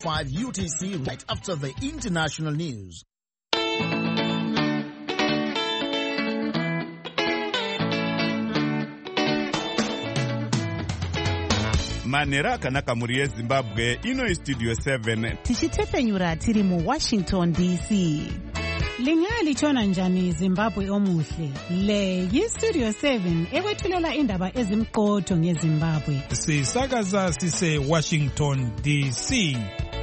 5 UTC right after the international news. Manera akanaka muri yeZimbabwe ino Studio 7 tichitepenyura tiri mu Washington DC. Lingali chona njani Zimbabwe omuhle. Le yiStudio 7 ekwethulela indaba ezimqotho ngeZimbabwe. Sisakaza sise Washington DC.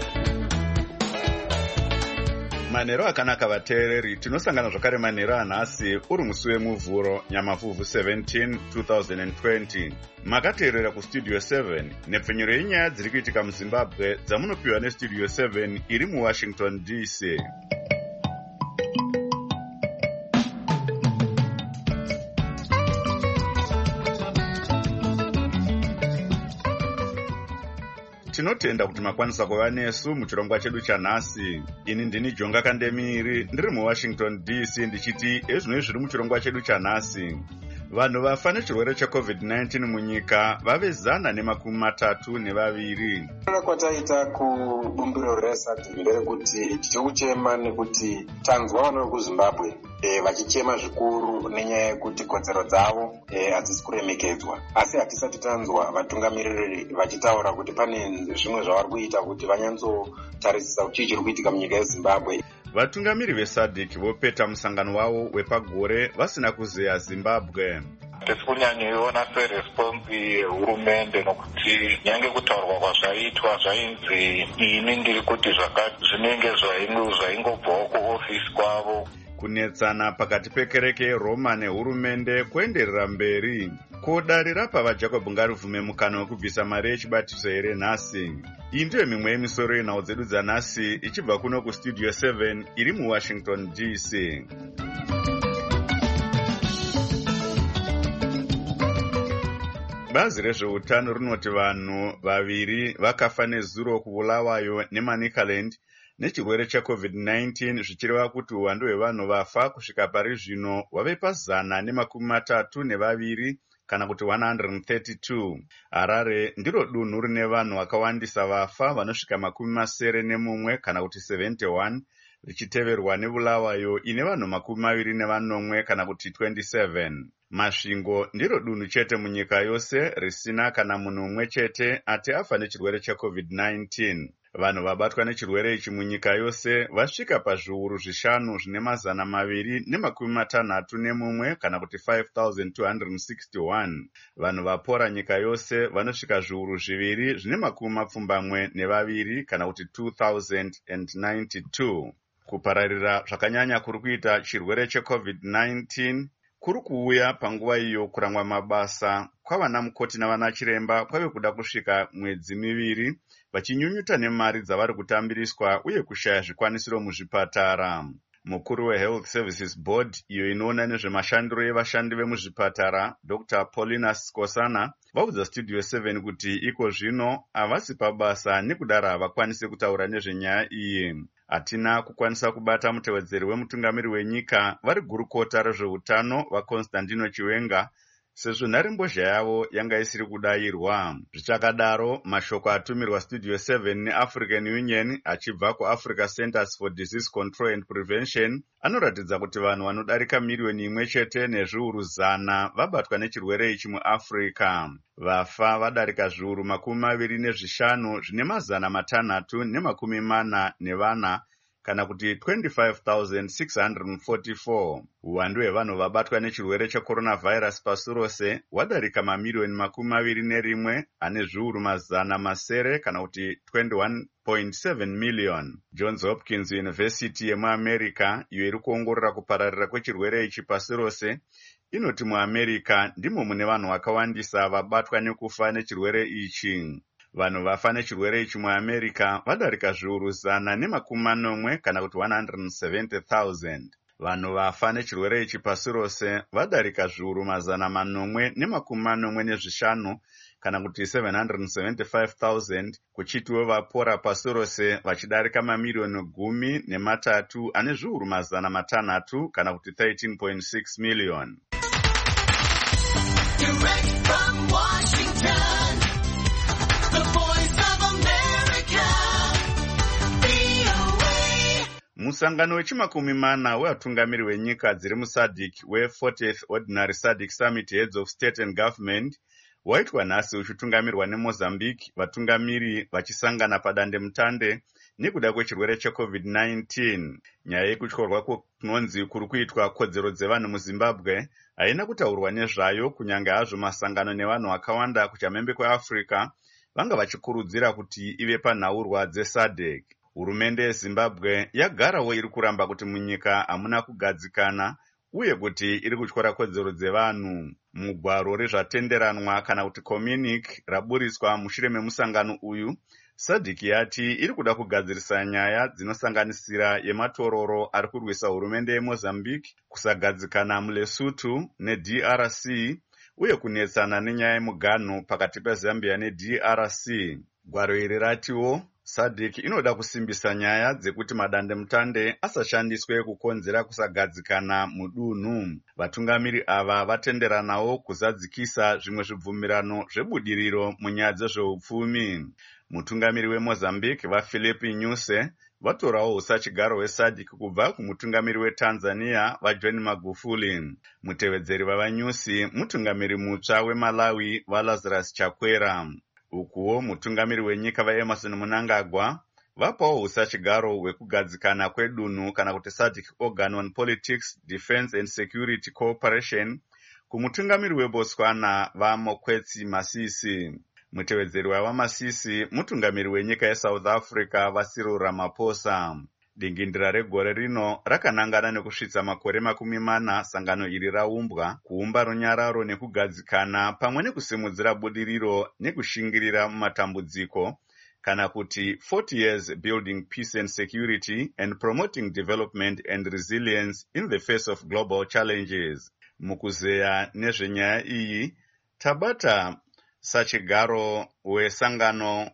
Manero akanaka vateereri, tinosangana zvakare manero anhasi uri musi wemuvhuro Nyamavhuvhu 17 2020. Makateerera kuStudio 7 nepfenyuro yenyaya dziri kuitika muZimbabwe dzamunopiwa neStudio 7 iri muWashington DC. Tinotenda kuti makwanisa kuva nesu muchirongwa chedu chanhasi. Ini ndini Jonga Kandemiri ndiri muWashington DC ndichiti ezvinoi zviri muchirongwa chedu chanhasi. Vanhu vafa nechirwere cheCovid-19 munyika vave 132. Kwataita kubumbiro reSADC nderekuti tichikuchema nekuti tanzwa vana vekuZimbabwe vachichema zvikuru nenyaya yekuti kodzero dzavo hadzisi kuremekedzwa. Asi hatisati tanzwa vatungamiriri vachitaura kuti pane zvimwe zvavari kuita kuti vanyatsotarisisa kuti chii chiri kuitika munyika yeZimbabwe. Vatungamiri veSADC vopeta musangano wavo wepagore vasina kuzeya Zimbabwe. Tisi kunyanyoiona seresponsi yehurumende nokuti nyange kutaurwa kwazvaitwa zvainzi ini ndiri kuti zvinenge zvaingobvawo kuofisi kwavo. Kunetsana pakati pekereke yeRoma nehurumende kuenderera mberi. Kodari rapa vaJacob ngarivume mukana wekubvisa mari yechibatiso here nhasi? Iyi ndiyo mimwe yemisoro yenhau dzedu dzanhasi ichibva kuno kuStudio 7 iri muWashington DC. Bazi rezveutano rinoti vanhu 2 vakafa nezuro kuvulawayo neManicaland nechirwere cheCovid-19 zvichireva kuti uwandu hwevanhu vafa kusvika pari zvino wave pa132 kana kuti 132. Harare ndiro dunhu rine vanhu vakawandisa vafa vanosvika 71 kana kuti 71, richiteverwa neBulawayo ine vanhu 24 kana kuti 27. Masvingo ndiro dunhu chete munyika yose risina kana munhu umwe chete ati afa nechirwere cheCovid-19. Vanhu vabatwa nechirwere ichi munyika yose vasvika pazviuru 5 zvine 261 kana kuti 5,261. Vanhu vapora nyika yose vanosvika zviuru 2 zvine 72 kana kuti 2,092. Kupararira zvakanyanya kuri kuita chirwere cheCovid-19 kuri kuuya panguva iyo kurangwa mabasa kwavana mukoti navana chiremba kwave kuda kusvika mwedzi 2 vachinyunyuta nemari dzavari kutambiriswa uye kushaya zvikwanisiro muzvipatara. Mukuru weHealth Services Board iyo inoona nezvemashandiro evashandi vemuzvipatara Dr. Paulina Skosana vaudza Studio 7 kuti iko zvino havasi pabasa nekudaro havakwanisi kutaura nezvenyaya iyi. Hatina kukwanisa kubata mutevedzeri wemutungamiri wenyika vari gurukota rezveutano vaConstantino Chiwenga sezvo nharembozha yavo yanga isiri kudayirwa. Zvichakadaro, mashoko atumirwa Studio 7 neAfrican Union achibva kuAfrica Centers for Disease Control and Prevention anoratidza kuti vanhu vanodarika miliyoni 1 chete nezviuru 100 vabatwa nechirwere ichi muAfrica. Vafa vadarika zviuru 25 zvine 644 kana kuti 25,644. Uwandu hwevanhu vabatwa nechirwere cheCoronavirus pasi rose hwadarika mamiliyoni 21 ane zviuru 100 kana kuti 21.7 million. Johns Hopkins University yemuAmerica iyo iri kuongorora kupararira kwechirwere ichi pasi rose inoti muAmerica ndimo mune vanhu vakawandisa vabatwa nekufa nechirwere ichi. Vanhu vafa nechirwere ichi muAmerica vadarika zviuru 140 kana kuti 170,000. Vanhu vafa nechirwere ichi pasi rose vadarika zviuru 445 kana kuti 775,000 kuchitiwo vapora pasi rose vachidarika mamiliyoni 13 ane zviuru 600 kana kuti 13.6 million. Direct from Washington, the voice of America, Musangano wechimakumi-mana wevatungamiri wenyika dziri muSADC we40th Ordinary SADC Summit Heads of State and Government waitwa nhasi uchitungamirwa neMozambique, vatungamiri vachisangana padandemutande nekuda kwechirwere cheCovid-19. Nyaya yekutyorwa kunonzi kuri kuitwa kodzero dzevanhu muZimbabwe haina kutaurwa nezvayo, kunyange hazvo masangano nevanhu vakawanda kuchamhembe kweAfrica vanga vachikurudzira kuti ive panhaurwa dzeSADC. Hurumende yeZimbabwe yagarawo iri kuramba kuti munyika hamuna kugadzikana uye kuti iri kutyora kodzero dzevanhu. Mugwaro rezvatenderanwa kana kuti communique raburiswa mushure memusangano uyu, SADC yati iri kuda kugadzirisa nyaya dzinosanganisira yematororo ari kurwisa hurumende yeMozambique, kusagadzikana muLesotho neDRC uye kunetsana nenyaya yemuganhu pakati peZambia neDRC. Gwaro iri ratiwo SADC inoda kusimbisa nyaya dzekuti madandemutande asashandiswe kukonzera kusagadzikana mudunhu. Vatungamiri ava vatenderanawo kuzadzikisa zvimwe zvibvumirano zvebudiriro munyaya dzezveupfumi. Mutungamiri weMozambique vaPhilippe Nyusi vatorawo usachigaro hweSADC kubva kumutungamiri weTanzania vaJohn Magufuli. Mutevedzeri vavaNyusi mutungamiri mutsva weMalawi vaLazarus Chakwera. Ukuwo mutungamiri wenyika vaEmerson Mnangagwa vapawo usachigaro hwekugadzikana kwedunhu kana kuti SADC Organ on Politics, Defence and Security Cooperation kumutungamiri weBotswana vaMokwetsi Masisi. Mutevedzeri wavaMasisi mutungamiri wenyika yeSouth Africa vaCyril Ramaphosa. Dingindira regore rino rakanangana nekusvitsa makore 40 sangano iri raumbwa kuumba runyararo nekugadzikana pamwe nekusimudzira budiriro nekushingirira mumatambudziko kana kuti 40 years building peace and security and promoting development and resilience in the face of global challenges. Mukuzeya nezvenyaya iyi tabata sachigaro wesangano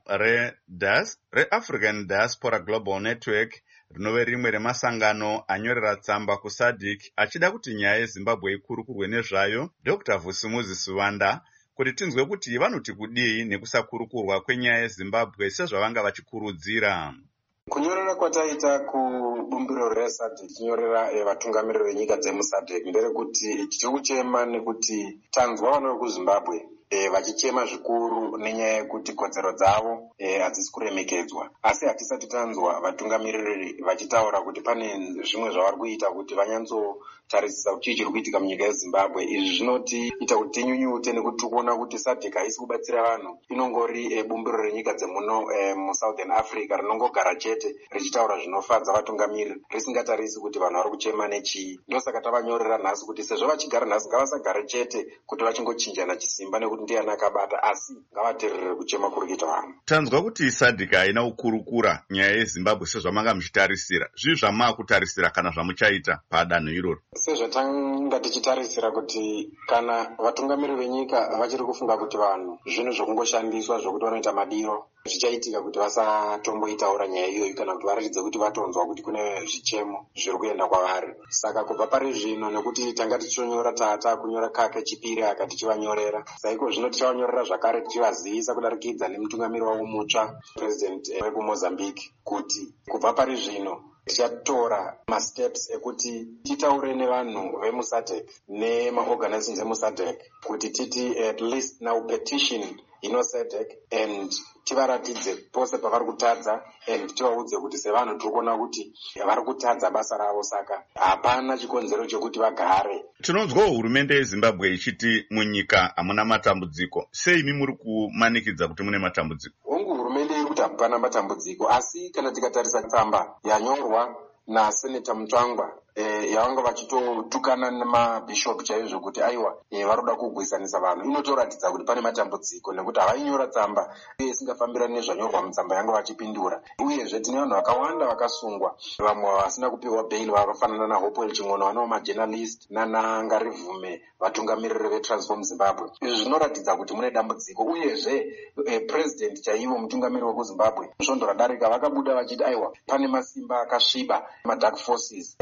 reAfrican Diaspora Global Network rinove rimwe remasangano anyorera tsamba kuSADC achida kuti nyaya yeZimbabwe ikurukurwe nezvayo. Dr. Vusumuzi Suvanda kuti tinzwe kuti vanoti kudii nekusakurukurwa kwenyaya yeZimbabwe sezvavanga vachikurudzira. Kunyorera kwataita kubumbiro reSADC tinyorera vatungamiriri venyika dzemuSADC nderekuti tiri kuchema nekuti tanzwa vano kuZimbabwe vachichema zvikuru nenyaya yekuti kodzero dzavo hadzisi kuremekedzwa, asi hatisati tanzwa vatungamiriri vachitaura kuti pane zvimwe zvavari kuita kuti vanyatsotarisisa kuti chii chiri kuitika munyika yeZimbabwe. Izvi zvinotiita kuti tinyunyute nekuti tikuona kuti SADC haisi kubatsira vanhu, inongori bumbiro renyika dzemuno muSouthern Africa rinongogara chete richitaura zvinofadza vatungamiriri risingatarisi kuti vanhu vari kuchema nechii. Ndosaka tavanyorera nhasi kuti sezvo vachigara nhasi ngavasagare chete kuti vachingochinjana chisimba nekuti ndiani akabata, asi ngavateerere kuchema kuri kuita vanhu. Tanzwa kuti SADC haina kukurukura nyaya yeZimbabwe sezvamanga muchitarisira. Zvii zvamavakutarisira kana zvamuchaita padanho iroro? Sezvatanga tichitarisira kuti kana vatungamiri venyika vachiri kufunga kuti vanhu zvinhu zvokungoshandiswa zvokuti vanoita madiro zvichaitika kuti vasatomboitaura nyaya iyoyo kana kuti varatidze kuti vatonzwa kuti kune zvichemo zviri kuenda kwavari. Saka kubva pari zvino nekuti tanga tichonyora tata kunyora kake chipiri aka tichivanyorera, saiko zvino tichavanyorera zvakare tichivazivisa kudarikidza nemutungamiri wavo mutsva president wekuMozambique kuti kubva pari zvino tichatora masteps ekuti titaure nevanhu vemuSADC nemaorganizations emuSADC kuti titi at least now petition SADC and tivaratidze pose pavari kutadza and tivaudze kuti sevanhu tiri kuona kuti vari kutadza basa ravo, saka hapana chikonzero chokuti vagare. Tinonzwawo hurumende yeZimbabwe ichiti munyika hamuna matambudziko. Sei imi muri kumanikidza kuti mune matambudziko? Hongu hurumende iri kuti hapana matambudziko, asi kana tikatarisa tsamba yanyorwa naSeneta Mutsvangwa yavanga vachitotukana nemabhishop chaizvo kuti aiwa varoda kugwisanisa vanhu, inotoratidza kuti pane matambudziko nekuti havainyora tsamba isingafambirani nezvanyorwa mutsamba yanga vachipindura. Uyezve tine vanhu vakawanda vakasungwa, vamwe vasina kupiwa bhail vakafanana naHopewell Ching'ono, vanawo majournalist naNangarivume vatungamiriri veTransform Zimbabwe. Izvi zvinoratidza kuti mune dambudziko. Uyezve president chaivo mutungamiri wekuZimbabwe svondo radarika vakabuda vachiti aiwa pane masimba akasviba madark forces avakafanana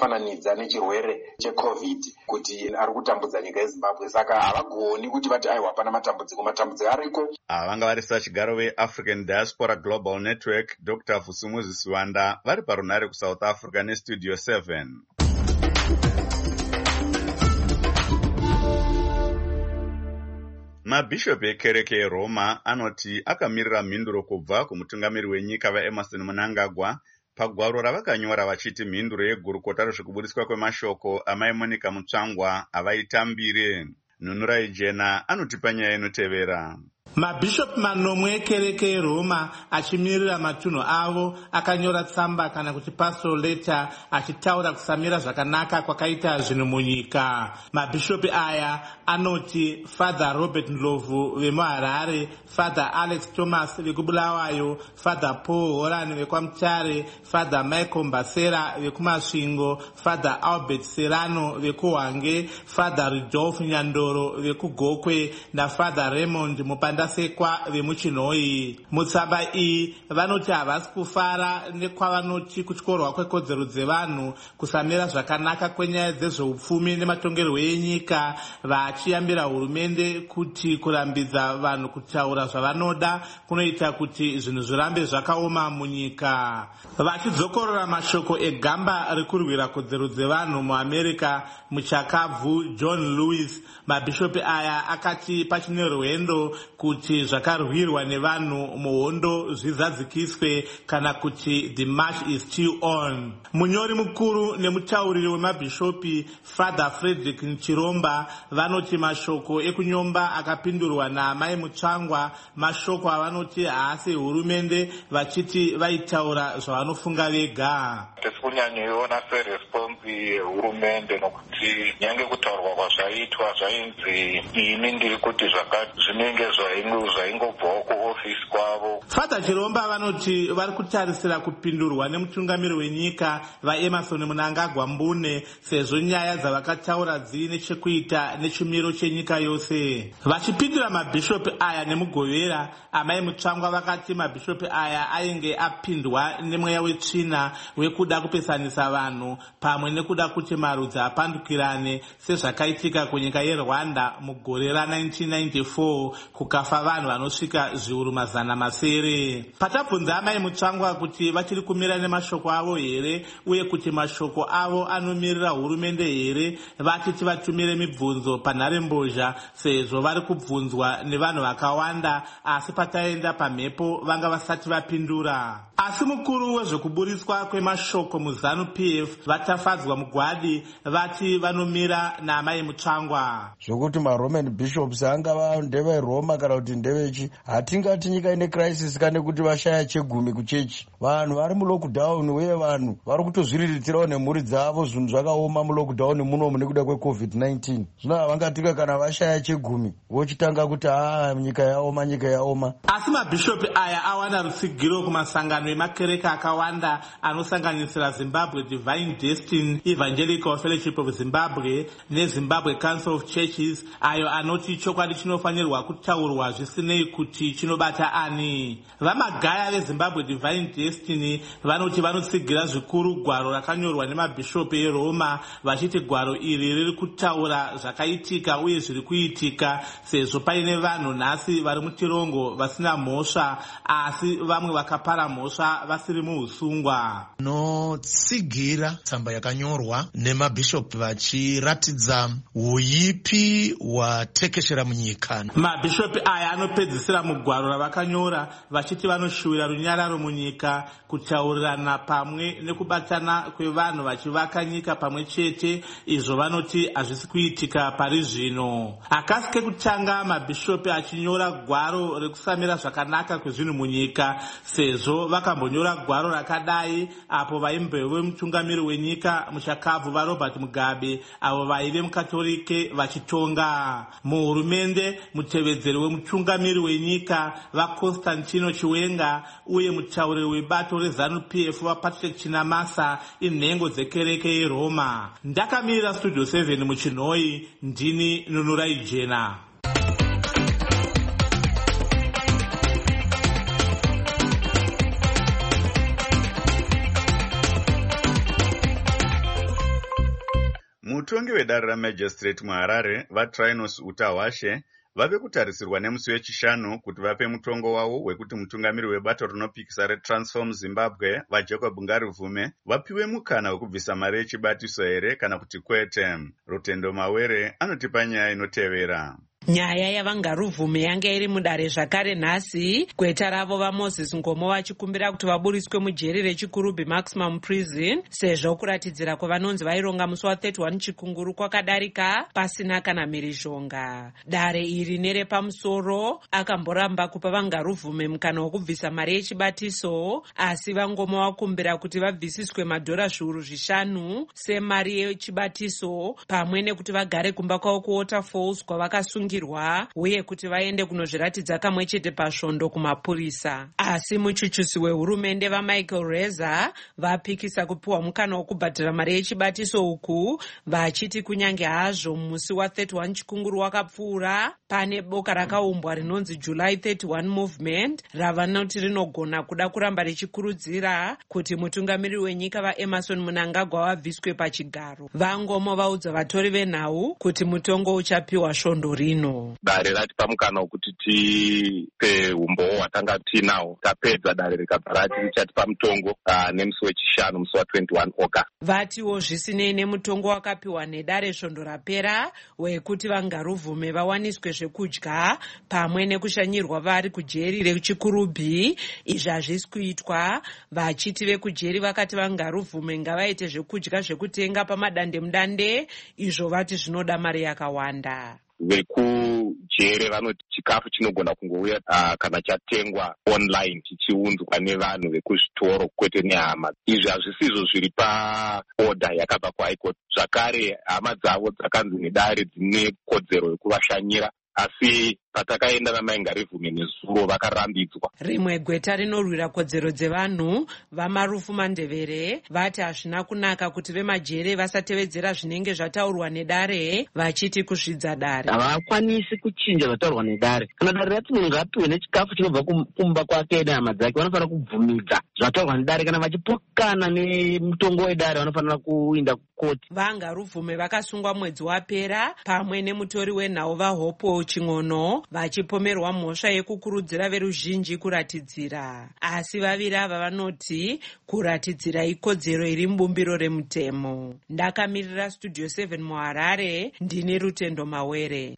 vanofananidza nechirwere checovid kuti ari kutambudza nyika yezimbabwe, saka havagoni kuti vati aiwa hapana matambudziko ariko. Vanga vari sachigaro veAfrican Diaspora Global Network Dr. Vusumuzi Siwanda vari parunare kuSouth Africa neStudio 7. Mabhishopu ekereke yeRoma anoti akamirira mhinduro kubva kumutungamiri wenyika vaEmerson Mnangagwa pagwaro ravakanyora vachiti mhinduro yegurukota rezvekubudiswa kwemashoko amai Monica Mutsvangwa avaitambire. Nunurai Jena anotipa nyaya inotevera. Mabhishopu manomwe ekereke yeRoma achimirira matunhu avo akanyora tsamba kana kuti pastoral letter achitaura kusamira zvakanaka kwakaita zvinhu munyika. Mabhishopu aya anoti Father Robert Ndlovu vemuHarare, Father Alex Thomas vekubulawayo, Father Paul Horan vekwaMutare, Father Michael Mbasera vekumasvingo, Father Albert Serrano vekuhwange, Father Rudolph Nyandoro vekugokwe naFather Raymond Mupandasekwa vemuchinhoi. Mutsamba iyi vanoti havasi kufara nekwavanoti kutyorwa kwekodzero dzevanhu kusamira zvakanaka kwenyaya dzezveupfumi nematongerwo enyika, vachiyambira hurumende kuti kurambidza vanhu kutaura zvavanoda kunoita kuti zvinhu zvirambe zvakaoma munyika. Vachidzokorora mashoko egamba rekurwira kodzero dzevanhu muAmerica muchakabvu John Lewis, mabhishopu aya akati pachine rwendo kuti zvakarwirwa nevanhu muhondo zvizadzikiswe kana kuti the march is still on. Munyori mukuru nemutauriri wemabhishopi Father Frederick Nchiromba vanoti mashoko ekunyomba akapindurwa naamai Mutsvangwa mashoko avanoti haasi hurumende, vachiti vaitaura zvavanofunga vega. Tisi kunyanyoiona seresponsi yehurumende nokuti nyange kutaurwa kwazvaitwa zvainzi ini ndiri kuti zvinenge zvaingobvawo kuofisi kwavo. Father Chiromba vanoti vari kutarisira kupindurwa nemutungamiri wenyika vaEmerson Mnangagwa Mbune sezvo nyaya dzavakataura dzine chekuita nechimiro chenyika yose. Vachipindura mabhishopu aya nemugovera, amai Mutsvangwa vakati mabhishopu aya ainge apindwa nemweya wetsvina wekuda kupesanisa vanhu pamwe nekuda kuti marudzi apandukirane sezvakaitika kunyika yeRwanda mugore ra1994 kukafa vanhu vanosvika zviuru mazana masere. Patabvunza amai Mutsvangwa kuti vachiri kumira nemashoko avo here uye kuti mashoko avo anomirira hurumende here, vachiti vatumire mibvunzo panharembozha sezvo vari kubvunzwa nevanhu vakawanda, asi pataenda pamhepo vanga vasati vapindura. Asi mukuru wezvekuburiswa kwemashoko muZanu PF vatafadzwa mugwadi vati vanomira naamai Mutsvangwa. Zvokuti maRoman bishops angava ndeveRoma kana kuti ndevechi, hatingati nyika ine crisis kana kuti vashaya chegumi kuchechi. Vanhu vari mulockdown uye vanhu vari kutozviriritirawo nemhuri dzavo, zvinhu zvakaoma mulockdown munomu nekuda kweCovid-19. Zvino havangatika kana vashaya chegumi vochitanga kuti nyika yaoma, nyika yaoma. Asi mabhishopu aya awana rutsigiro kumasangano emakereke akawanda anosanganisira Zimbabwe Divine Destiny, Evangelical Fellowship of Zimbabwe neZimbabwe Council of Churches, ayo anoti chokwadi chinofanirwa kutaurwa zvisinei kuti chinobata ani. Vamagaya veZimbabwe Divine Destiny vanoti vanotsigira zvikuru gwaro rakanyorwa nemabhishopu eRoma, vachiti gwaro iri riri kutaura zvakaitika uye zviri kuitika sezvo paine vanhu nhasi vari mutirongo vasina mhosva, asi vamwe vakapara mhosva vasiri muusungwa. Notsigira tsamba yakanyorwa nemabhishopu vachiratidza uipi hwatekeshera munyika. Mabhishopu aya anopedzisira mugwaro ravakanyora vachiti vanoshuvira runyararo munyika, kutaurirana pamwe nekubatana kwevanhu vachivaka nyika pamwe chete, izvo vanoti hazvisi kuitika pari zvino. Akasi kekutanga mabhishopu achinyora gwaro rekusamira zvakanaka kwezvinhu munyika, sezvo vakambonyora gwaro rakadai apo vaimbove mutungamiri wenyika muchakabvu vaRobert Mugabe avo vaive mukatolike vachitonga. Muhurumende mutevedzeri wemutungamiri wenyika vaConstantino Chiwenga uye mutauriri webato reZanu PF vaPatrick Chinamasa inhengo dzekereke yeRoma. Ndakamirira Studio 7 muchinhoi, ndini Nunurai Jena. mutongi wedare ramajistrate muharare vaTrinos Utawashe vave kutarisirwa nemusi wechishanu kuti vape mutongo wavo wekuti mutungamiri webato rinopikisa reTransform Zimbabwe vaJacob Ngarivume vapiwe mukana wekubvisa mari yechibatiso here kana kuti kwete. Rutendo Mawere anotipa nyaya inotevera. Nyaya yavangaruvume yanga iri mudare zvakare nhasi, gweta ravo vaMoses Ngomo vachikumbira kuti vaburiswe mujeri rechikurubhi maximum prison sezvo kuratidzira kwavanonzi vaironga musi wa31 Chikunguru kwakadarika pasina kana mhirizhonga. Dare iri nerepamusoro akamboramba kupa vangaruvume mukana wokubvisa mari yechibatiso, asi vaNgomo vakumbira kuti vabvisiswe madhora zviuru 5 semari yechibatiso pamwe nekuti vagare kumba kwavo kuWaterfalls kwavakasunga uye kuti vaende kunozviratidza kamwe chete pasvondo kumapurisa. Asi muchuchusi wehurumende vaMichael Reza vapikisa kupiwa mukana wokubhadhara mari yechibatiso uku, vachiti kunyange hazvo musi wa31 Chikunguru wakapfuura, pane boka rakaumbwa rinonzi July 31 Movement ravanoti rinogona kuda kuramba richikurudzira kuti mutungamiri wenyika vaEmmerson Mnangagwa vabviswe pachigaro. VaNgomo vaudza vatori venhau kuti mutongo uchapiwa svondo rino. Dare ratipa mukana wekuti tipe umbowo hwatanga tinawo, tapedza dare rikabva rati richatipa mutongo nemusi wechishanu musi wa21 August. Vatiwo zvisinei nemutongo wakapiwa nedare svondo rapera wekuti vangaruvume vawaniswe zvekudya pamwe nekushanyirwa vari kujeri rechikurubhi, izvi hazvisi kuitwa, vachiti vekujeri vakati vangaruvume ngavaite zvekudya zvekutenga pamadandemudande, izvo vati zvinoda mari yakawanda. Vekujere vanoti chikafu chinogona kungouya kana chatengwa online chichiunzwa nevanhu vekuzvitoro kwete nehama. Izvi hazvisizvo zviri paoda yakabva kuHigh Court. Zvakare hama dzavo dzakanzi nedare dzine kodzero yekuvashanyira, asi patakaenda namaingarivume nezuro vakarambidzwa. Rimwe gweta rinorwira kodzero dzevanhu vaMarufu Mandevere vati hazvina kunaka kuti vemajere vasatevedzera zvinenge zvataurwa nedare, vachiti kusvidza dare. Havakwanisi kuchinja zvataurwa nedare. Kana dare rati munhu ngapiwe nechikafu chinobva kumba kwake nehama dzake, vanofanira kubvumidza zvataurwa nedare. Kana vachipokana nemutongo wedare vanofanira kuinda kukoti. VaNgaruvume vakasungwa mwedzi wapera pamwe nemutori wenhau vaHopo Ching'ono vachipomerwa mhosva yekukurudzira veruzhinji kuratidzira, asi vaviri ava vanoti kuratidzira ikodzero iri mubumbiro remutemo. Ndakamirira Studio 7 muHarare, ndine Rutendo Mawere.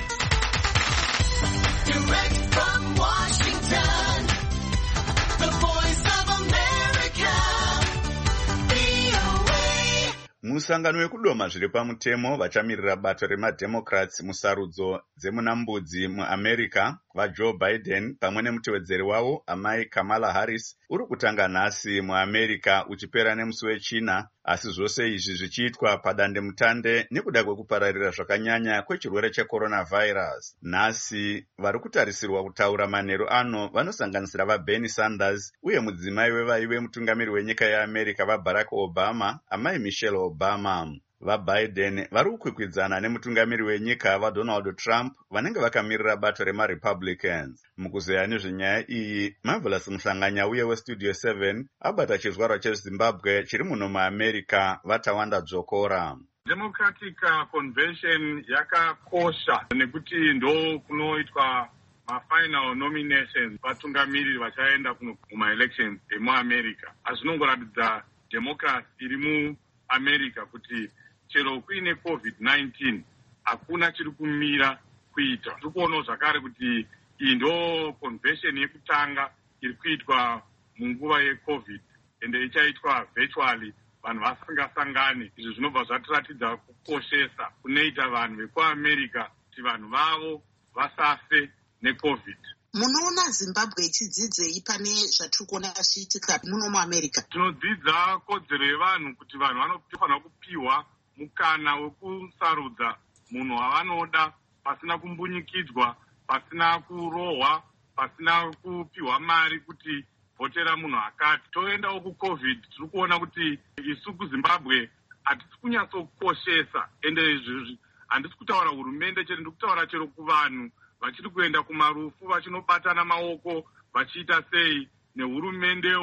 Musangano wekudoma zviri pamutemo vachamirira bato remademocrats musarudzo dzemunambudzi muAmerica vaJoe Biden pamwe nemutevedzeri wavo amai Kamala Harris uri kutanga nhasi muAmerica uchipera nemusi wechina, asi zvose izvi zvichiitwa padandemutande nekuda kwekupararira zvakanyanya kwechirwere checoronavirus. Nhasi vari kutarisirwa kutaura manheru ano vanosanganisira vaBernie Sanders uye mudzimai wevaive mutungamiri wenyika yeAmerica vaBarack Obama, amai Michelle Obama. VaBiden vari kukwikwidzana nemutungamiri wenyika vaDonald Trump vanenge vakamirira bato remaRepublicans. Mukuzeya nezvenyaya iyi, Marvelous Muhlanganya uye weStudio 7 abata chizvarwa cheZimbabwe chiri muno muAmerica vaTawanda Dzokora. Democratic Convention yakakosha nekuti ndo kunoitwa mafinal nominations vatungamiri vachaenda kumaelections emuAmerica. Azvinongoratidza democracy iri muAmerica kuti chero kuine COVID-19 hakuna chiri kumira kuita. Tiri kuonawo zvakare kuti iyi ndo convention yekutanga iri kuitwa munguva yeCovid ende ichaitwa virtually, vanhu vasingasangani. Izvi zvinobva zvatiratidza kukoshesa kunoita vanhu vekuAmerica kuti vanhu vavo vasafe neCovid. Munoona Zimbabwe ichidzidzei pane zvatiri kuona zvichiitika muno muAmerica? Tinodzidza kodzero yevanhu kuti vanhu vanofanira kupiwa mukana wekusarudza munhu wavanoda pasina kumbunyikidzwa, pasina kurohwa, pasina kupiwa mari kuti vhotera munhu akati. Toendawo kuCovid, tiri kuona kuti isu kuZimbabwe hatisi kunyatsokoshesa, ende izvi handisi kutaura hurumende chete, ndiri kutaura chero kuvanhu vachiri kuenda kumarufu vachinobatana maoko vachiita sei, nehurumendewo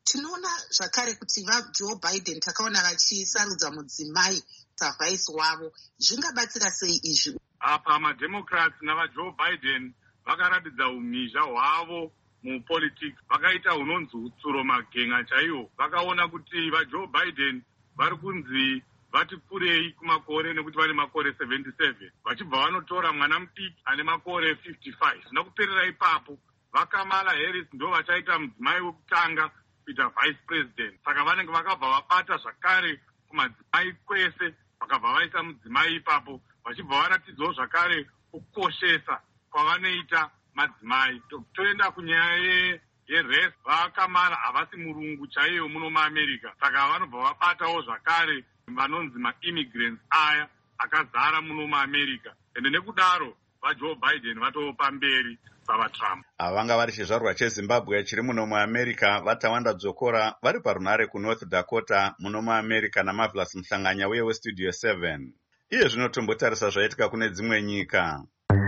tinoona zvakare kuti vajoe Biden takaona vachisarudza mudzimai savhaisi wavo. Zvingabatsira sei izvi? Apa mademocrats navajoe Biden vakaratidza umhizha hwavo mupolitics, vakaita hunonzi utsuro magenga chaiwo. Vakaona kuti vajoe Biden vari kunzi vati kurei kumakore nekuti vane makore 77, vachibva vanotora mwana mudiki ane makore 55. Zvina kuperera ipapo vaKamala Harris ndo vachaita mudzimai wekutanga kuita vice president. Saka vanenge vakabva vabata zvakare kumadzimai kwese, vakabva vaisa mudzimai ipapo, vachibva varatidzawo zvakare kukoshesa kwavanoita madzimai. Toenda kunyaya yeres, vaKamala havasi murungu chaiyo muno muAmerica, saka vanobva vabatawo zvakare vanonzi maimmigrants aya akazara muno muAmerica, ende nekudaro vaJoe Biden vatopa mberi vavaTrump. Vanga vari chizvarwa cheZimbabwe chiri muno muAmerica vatawanda dzokora vari parunare kuNorth Dakota muno muAmerica naMarvelous Mhlanganya uye weStudio 7. Iye zvinotombotarisa zvaitika kune dzimwe nyika.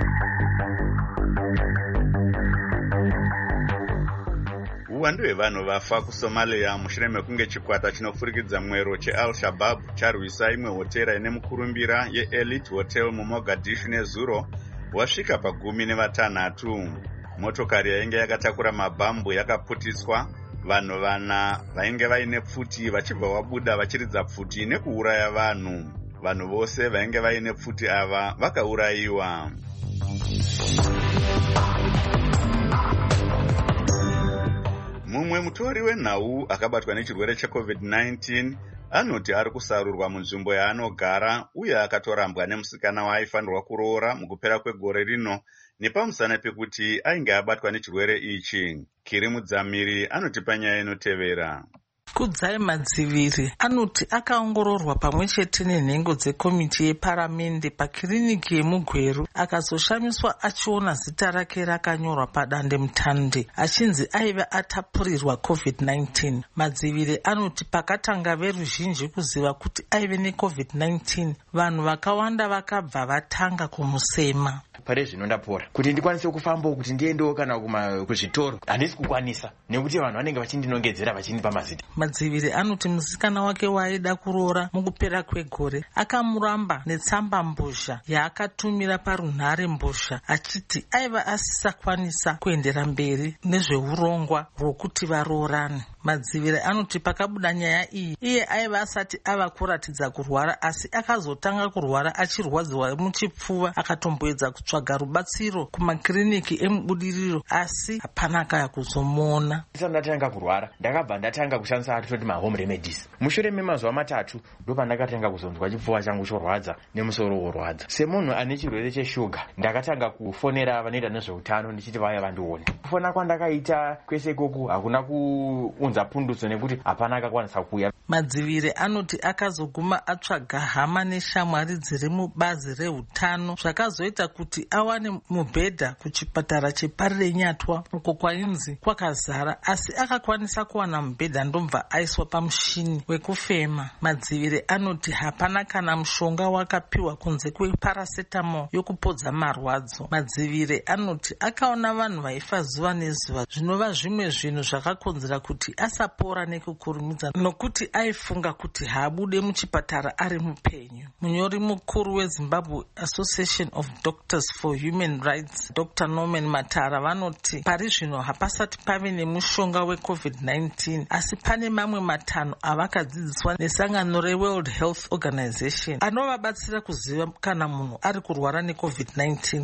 Uwandu hwevanhu vafa kuSomalia mushure mekunge chikwata chinofurikidza mwero cheAl-Shabaab charwisa imwe hotera ine mukurumbira yeElite Hotel muMogadishu nezuro wasvika pa16. Motokari yainge yakatakura mabhambu yakaputiswa. Vanhu 4 vainge vaine pfuti vachibva vabuda vachiridza pfuti nekuuraya vanhu. Vanhu vose vainge vaine pfuti ava vakaurayiwa. Mumwe mutori wenhau akabatwa nechirwere cheCovid-19 anoti ari kusarurwa munzvimbo yaanogara uye akatorambwa nemusikana waaifanirwa kuroora mukupera kwegore rino nepamusana pekuti ainge abatwa nechirwere ichi. Kiri Mudzamiri anoti panyaya inotevera. Kudzai Madziviri anoti akaongororwa pamwe chete nenhengo dzekomiti yeparamende pakiriniki yemuGweru akazoshamiswa achiona zita rake rakanyorwa padandemutande achinzi aiva atapurirwa COVID-19. Madziviri anoti pakatanga veruzhinji kuziva kuti aive neCovid-19 vanhu vakawanda vakabva vatanga kumusema. Pare zvino ndapora kuti ndikwanise kufambawo kuti ndiendewo kana kuzvitoro handisi kukwanisa nekuti vanhu vanenge vachindinongedzera vachindipa mazita. Madziviri anoti musikana wake waaida kuroora mukupera kwegore akamuramba netsamba mbozha yaakatumira parunhare mbozha achiti aiva asisakwanisa kuendera mberi nezveurongwa hwokuti varoorane. Madziviri anoti pakabuda nyaya iyi iye aiva asati ava kuratidza kurwara asi akazotanga kurwara achirwadziwa muchipfuva akatomboedza kutsvaga rubatsiro kumakiriniki emubudiriro asi hapana akakuzomuona. Ndisati ndatanga kurwara ndakabva ndatanga kushandisa atoti mahome remedies. Mushure memazuva 3 ndopandakatanga kuzonzwa chipfuva changu chorwadza nemusoro worwadza. Semunhu ane chirwere cheshuga ndakatanga kufonera vanoita nezveutano ndichiti vaya vandione. Kufona kwandakaita kwese ikoko hakuna kuunza punduso nekuti hapana akakwanisa kuuya. Madziviri anoti akazoguma atsvaga hama neshamwari dziri mubazi reutano zvakazoita kuti awane mubhedha kuchipatara cheParire Nyatwa uko kwainzi kwakazara asi akakwanisa kuwana mubhedha ndobva aiswa pamushini wekufema. Madziviri anoti hapana kana mushonga wakapiwa kunze kweparacetamol yokupodza marwadzo. Madziviri anoti akaona vanhu vaifa zuva nezuva zvinova zvimwe zvinhu zvakakonzera kuti asapora nekukurumidza nokuti aifunga kuti haabude muchipatara ari mupenyu. Munyori mukuru weZimbabwe Association of Doctors for Human Rights Dr. Norman Matara vanoti pari zvino hapasati pave nemushonga weCovid-19 asi pane mamwe 5 avakadzidziswa nesangano reWorld Health Organization anovabatsira kuziva kana munhu ari kurwara neCovid-19.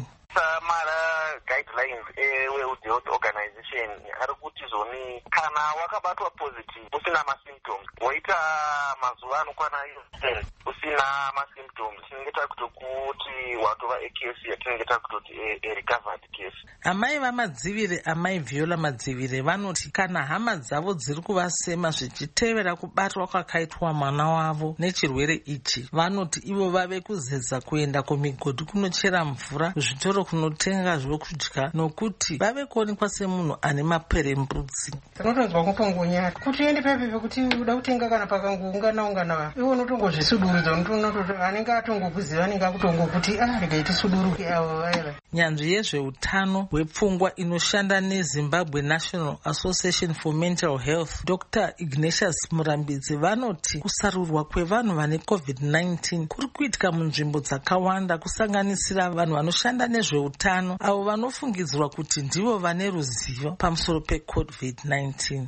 Mara guidelines eWorld Health Organization ari kuti zoni kana wakabatwa positive usina masymptoms woita mazuva anokwana usina masymptoms tinenge takutokuti watova ecase yatinenge takutoti recovered case. Amai vaMadziviri amai Viola Madziviri vanoti kana hama dzavo dziri kuvasema zvichitevera kubatwa kwakaitwa mwana wavo nechirwere ichi vanoti ivo vave kuzedza kuenda kumigodhi kunochera mvura kuzvitoro kunotenga zvokudya nokuti vave kuonekwa semunhu ane maperembudzi. Tinotonzwa kutongonya kuti uende pepe pekuti uda kutenga kana pakangoungana vanhu iwe unotongozvisudurudza ndinototi anenge atongokuziva anenge akutongokuti regai tisuduruke avo vaira. Nyanzvi yezveutano hwepfungwa inoshanda neZimbabwe National Association for Mental Health, Dr. Ignatius Murambidzi, vanoti kusarurwa kwevanhu vane COVID-19 kuri kuitika munzvimbo dzakawanda, kusanganisira vanhu vanoshanda nezveutano avo vanofungidzirwa kuti ndivo vane ruzivo pamusoro peCOVID-19.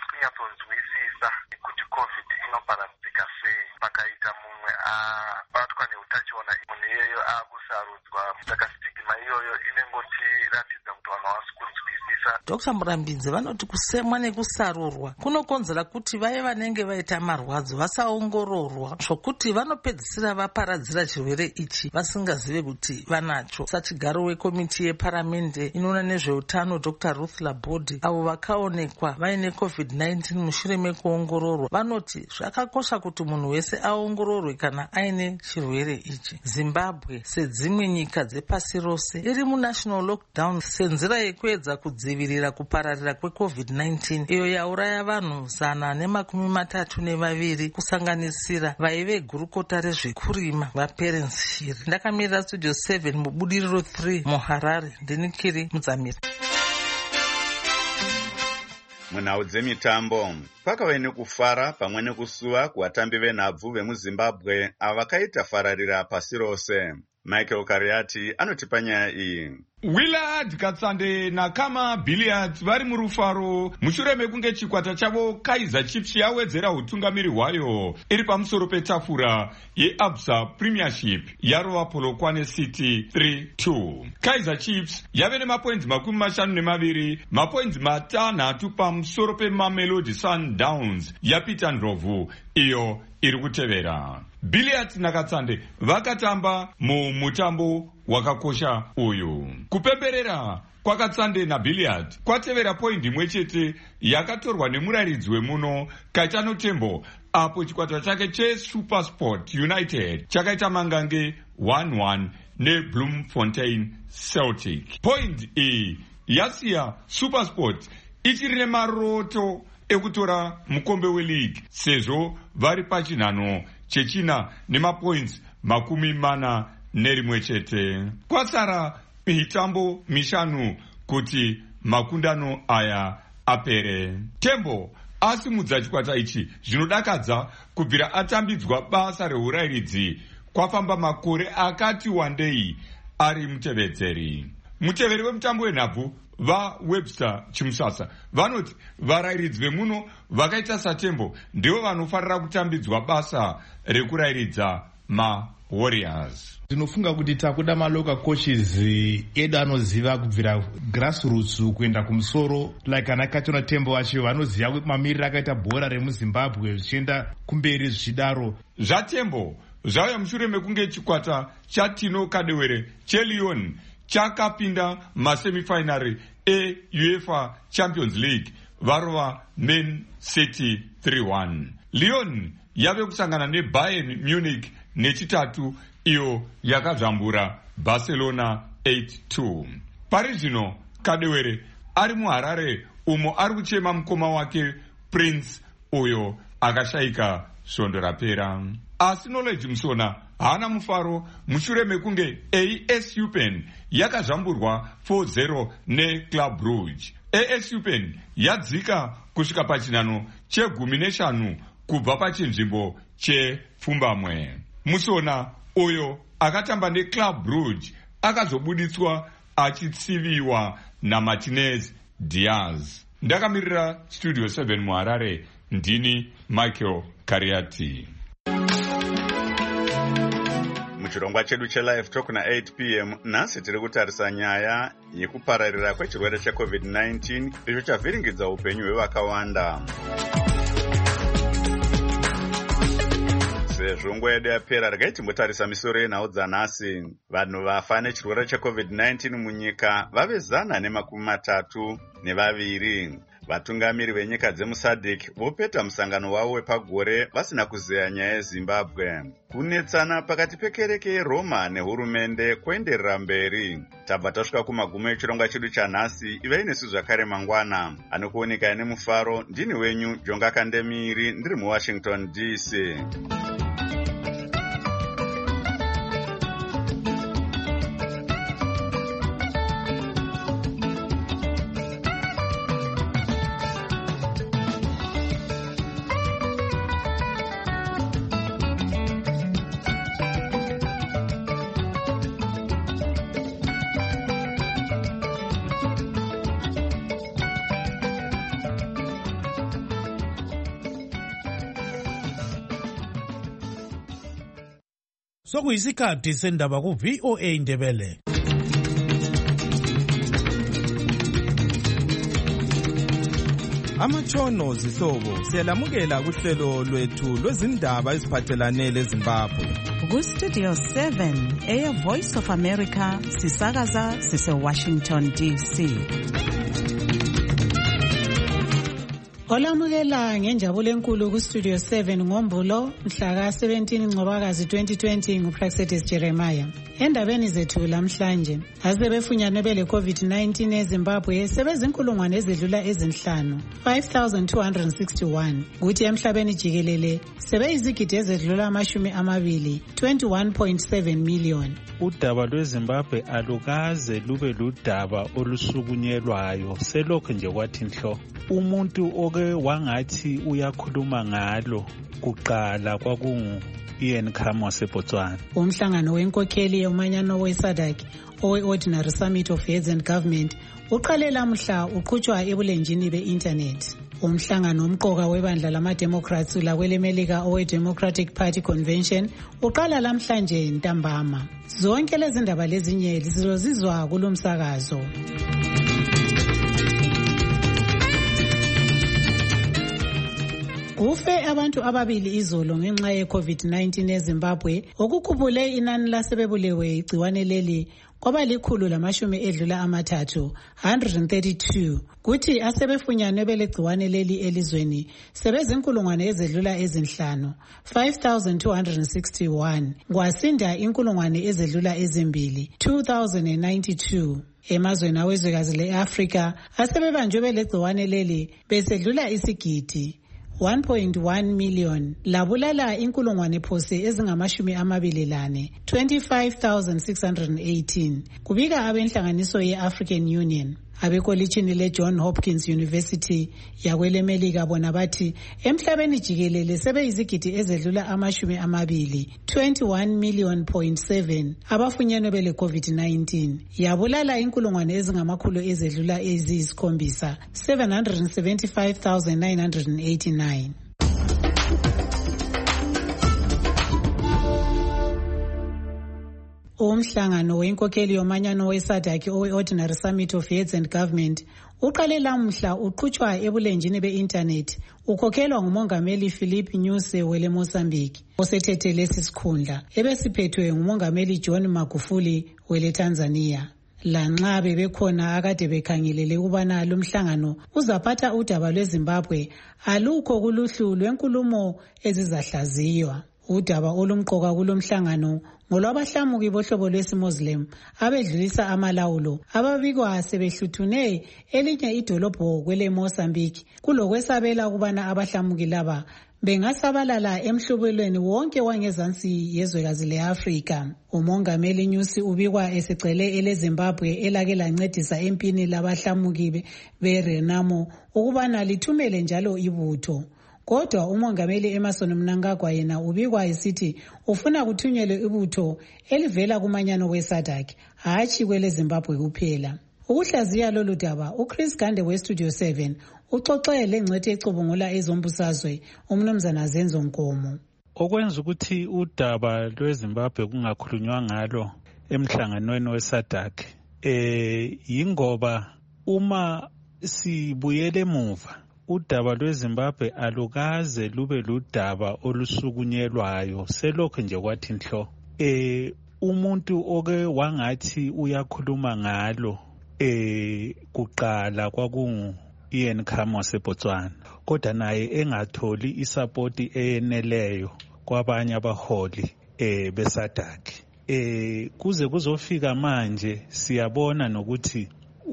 Pakaita mumwe abatwa neutachiona munhu iyoyo akusarudzwa, saka stigma iyoyo inengotiratidza kuti vanhu havasi kunzwisisa. Dr. Murambidzi vanoti kusemwa nekusarurwa kunokonzera kuti vaye vanenge vaita marwadzo vasaongororwa, zvokuti vanopedzisira vaparadzira chirwere ichi vasingazive kuti vanacho. Sachigaro wekomiti yeparamende inoona nezveutano Dr. Ruth Labodi, avo vakaonekwa vaine COVID-19 mushure mekuongororwa, vanoti zvakakosha kuti munhu wese aongororwe kana aine chirwere ichi. Zimbabwe, sedzimwe nyika dzepasi rose, iri munational lockdown senzira yekuedza kudzivirira kupararira kweCOVID-19 iyo yauraya vanhu 132 kusanganisira vaive gurukota rezvekurima vaPerence Shiri. Ndakamirira Studio 7 mubudiriro 3 muHarare. Ndinikiri Mudzamira. Munhau dzemitambo, kwakava nekufara pamwe nekusuwa kuvatambi venhabvu vemuZimbabwe ava vakaita fararira pasi rose. Michael Kariati anotipa nyaya iyi. Willard Katsande naKama Billiards vari murufaro mushure mekunge chikwata chavo Kaizer Chiefs yawedzera utungamiri hwayo iri pamusoro petafura yeAbsa Premiership yarova Polokwane City 3-2. Kaizer Chiefs yave nemapoints 52, mapoints 6 pamusoro peMamelodi Sundowns yapita ndrovhu iyo iri kutevera. Billiards naKatsande vakatamba mumutambo wakakosha uyu. Kupemberera kwakatsande naBilliard kwatevera point imwe chete yakatorwa nemuraridzi wemuno Kaitano Tembo, apo chikwata chake cheSupersport United chakaita mangange 1-1 neBloemfontein Celtic. Point iyi yasiya Supersport ichiri nemaroto ekutora mukombe weleague sezvo vari pachinhano chechina nemapoints 41 chete. Kwasara mitambo 5 kuti makundano aya apere. Tembo asimudza chikwata ichi zvinodakadza kubvira atambidzwa basa reurayiridzi kwafamba makore akati wandei ari mutevedzeri. Muteveri wemutambo wenhabvu vaWebster Chimusasa vanoti varayiridzi vemuno vakaita saTembo ndivo vanofarira kutambidzwa basa rekurayiridza maWarriors. Ndinofunga kuti takuda malocal coaches edu anoziva kubvira grassroots kuenda kumusoro, like ana Kaitano Tembo vacho vanoziva mamiriro akaita bhora remuZimbabwe zvichienda kumberi zvichidaro. ZvaTembo zvauya mushure mekunge chikwata chaTino Kadewere cheLyon chakapinda masemifinary eUEFA Champions League varova Man City 3-1. Lyon yave kusangana neBayern Munich nechitatu iyo yakazvambura Barcelona 8-2. Pari zvino Kadewere ari muHarare umo ari kuchema mukoma wake Prince uyo akashayika svondo rapera. Asi Knowledge Musona haana mufaro mushure mekunge AS Upen yakazvamburwa 4-0 neClub Brugge. AS Upen yadzika kusvika pachinhano che15 kubva pachinzvimbo chepfumbamwe. Musona uyo akatamba neClub Brugge akazobuditswa achitsiviwa naMartinez Diaz. Ndakamirira Studio 7 muHarare, ndini Michael Kariati. Muchirongwa chedu cheLive Talk na 8 p.m. nhasi tiri kutarisa nyaya yekupararira kwechirwere cheCOVID-19 icho chavhiringidza upenyu hwevakawanda. Sezvo nguva yedu yapera, regai timbotarisa misoro yenhau dzanhasi. Vanhu vafa nechirwere cheCOVID-19 munyika vave 132. Vatungamiri venyika dzemuSADC vopeta musangano wavo wepagore vasina kuzeya nyaya yeZimbabwe. Kunetsana pakati pekereke yeRoma nehurumende kuenderera mberi. Tabva tasvika kumagumo echirongwa chedu chanhasi. Ivai nesu zvakare mangwana. Anokuoneka ine mufaro, ndini wenyu Jonga Kandemiri, ndiri muWashington DC. Sokuyisikhathi sendaba ku VOA Ndebele. Amatshono zihlobo siyalamukela kuhlelo lwethu lwezindaba eziphathelane leZimbabwe. Ku Studio 7 Air Voice of America sisakaza sise Washington DC. Olamukela ngenjabulo enkulu ku Studio 7 ngoMvulo mhla ka 17 Ncwabakazi 2020 nguPraxedis Jeremiah. Endabeni zethu lamhlanje asebefunyanwe bele COVID-19 eZimbabwe sebezinkulungwane ezidlula ezinhlanu 5261 kuthi emhlabeni jikelele sebeyizigidi ezidlula amashumi amabili 21.7 million. Udaba lweZimbabwe alukaze lube ludaba olusukunyelwayo selokho nje kwathi nhlo. Umuntu oke wangathi uyakhuluma ngalo kuqala kwakungu Ian Khama waseBotswana. Umhlangano wenkokheli yomanyano weSADC owe-Ordinary Summit of Heads and Government uqale lamhla uqhutshwa ebulenjini be-internet. Umhlangano omqoka webandla lama-Democrats lakwelemelika owe-Democratic Party Convention uqala lamhlanje ntambama. Zonke lezi ndaba lezinye sizozizwa kulomsakazo. Kufe abantu ababili izolo ngenxa ye-COVID-19 eZimbabwe okukhuphule inani lasebebulewe igciwane leli kwaba 132 kuthi asebefunyanwe belegciwane leli elizweni sebezinkulungwane ezedlula ezinhlanu 5261 kwasinda inkulungwane ezedlula ezimbili 2092. Emazweni awezwekazi le-Afrika asebebanjwe belegciwane leli besedlula isigidi 1.1 million labulala inkulungwane phose ezingamashumi amabili lane 25,618 kubika abenhlanganiso ye-African Union. Abekolitshini le-John Hopkins University yakwelemelika bona bathi emhlabeni jikelele sebeyizigidi ezedlula amashumi amabili 21.7 abafunyenwe bele COVID-19 yabulala inkulungwane ezingamakhulu ezedlula eziyisikhombisa 775,989. Umhlangano wenkokheli yomanyano weSADC owe-Ordinary Summit of Heads and Government uqale lamhla uqhutshwa ebulenjini be-internet ukhokhelwa ngumongameli Philip Nyusi wele Mozambique osethethe lesi sikhundla ebesiphethwe ngumongameli John Magufuli wele Tanzania. Lanxa bebekhona akade bekhangelele ukubana lumhlangano uzaphatha udaba lweZimbabwe alukho kuluhlu lwenkulumo ezizahlaziywa. Udaba olumqoka kulomhlangano ngolwabahlamuki bohlobo lwesiMuslim abedlulisa amalawulo ababikwa sebehluthune elinye idolobho kwele Mozambique kulokwesabela ukubana abahlamuki laba bengasabalala emhlubelweni wonke wangezansi yezwekazi le-Afrika. Umongameli Nyusi ubikwa esecele eleZimbabwe elake lancedisa empini labahlamuki beRenamo ukubana lithumele njalo ibutho. Kodwa umongameli Emmerson Mnangagwa yena ubikwa esithi ufuna kuthunyelwe ibutho elivela kumanyano weSADC hatshi kwele Zimbabwe kuphela. Ukuhlaziya lolu daba uChris Gande weStudio 7 uxoxe lengcwethi ecubungula ezombusazwe umnumzana Zenzo Nkomo. Okwenza ukuthi udaba lweZimbabwe kungakhulunywa ngalo emhlanganweni weSADC yingoba uma sibuyele emuva udaba lweZimbabwe alukaze lube ludaba olusukunyelwayo selokho nje kwathi nhlo. Umuntu oke wangathi uyakhuluma ngalo kuqala kwakungu Ian Khama waseBotswana kodwa naye engatholi isapoti eyeneleyo kwabanye abaholi beSADC. Kuze kuzofika manje siyabona nokuthi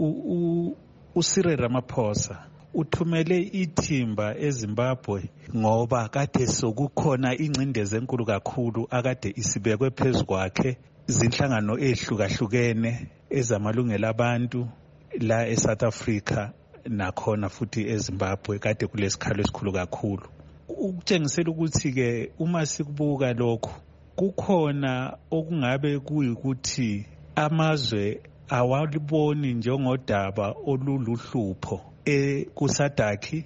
uCyril Ramaphosa uthumele ithimba eZimbabwe ngoba kade sokukhona ingcindezi enkulu kakhulu akade isibekwe phezu kwakhe zinhlangano ehlukahlukene ezamalungelo abantu la eSouth Africa nakhona futhi eZimbabwe kade kulesikhalo esikhulu kakhulu. Ukutshengisela ukuthi ke uma sikubuka lokho kukhona okungabe kuyikuthi amazwe awaliboni njengodaba oluluhlupho kuSADC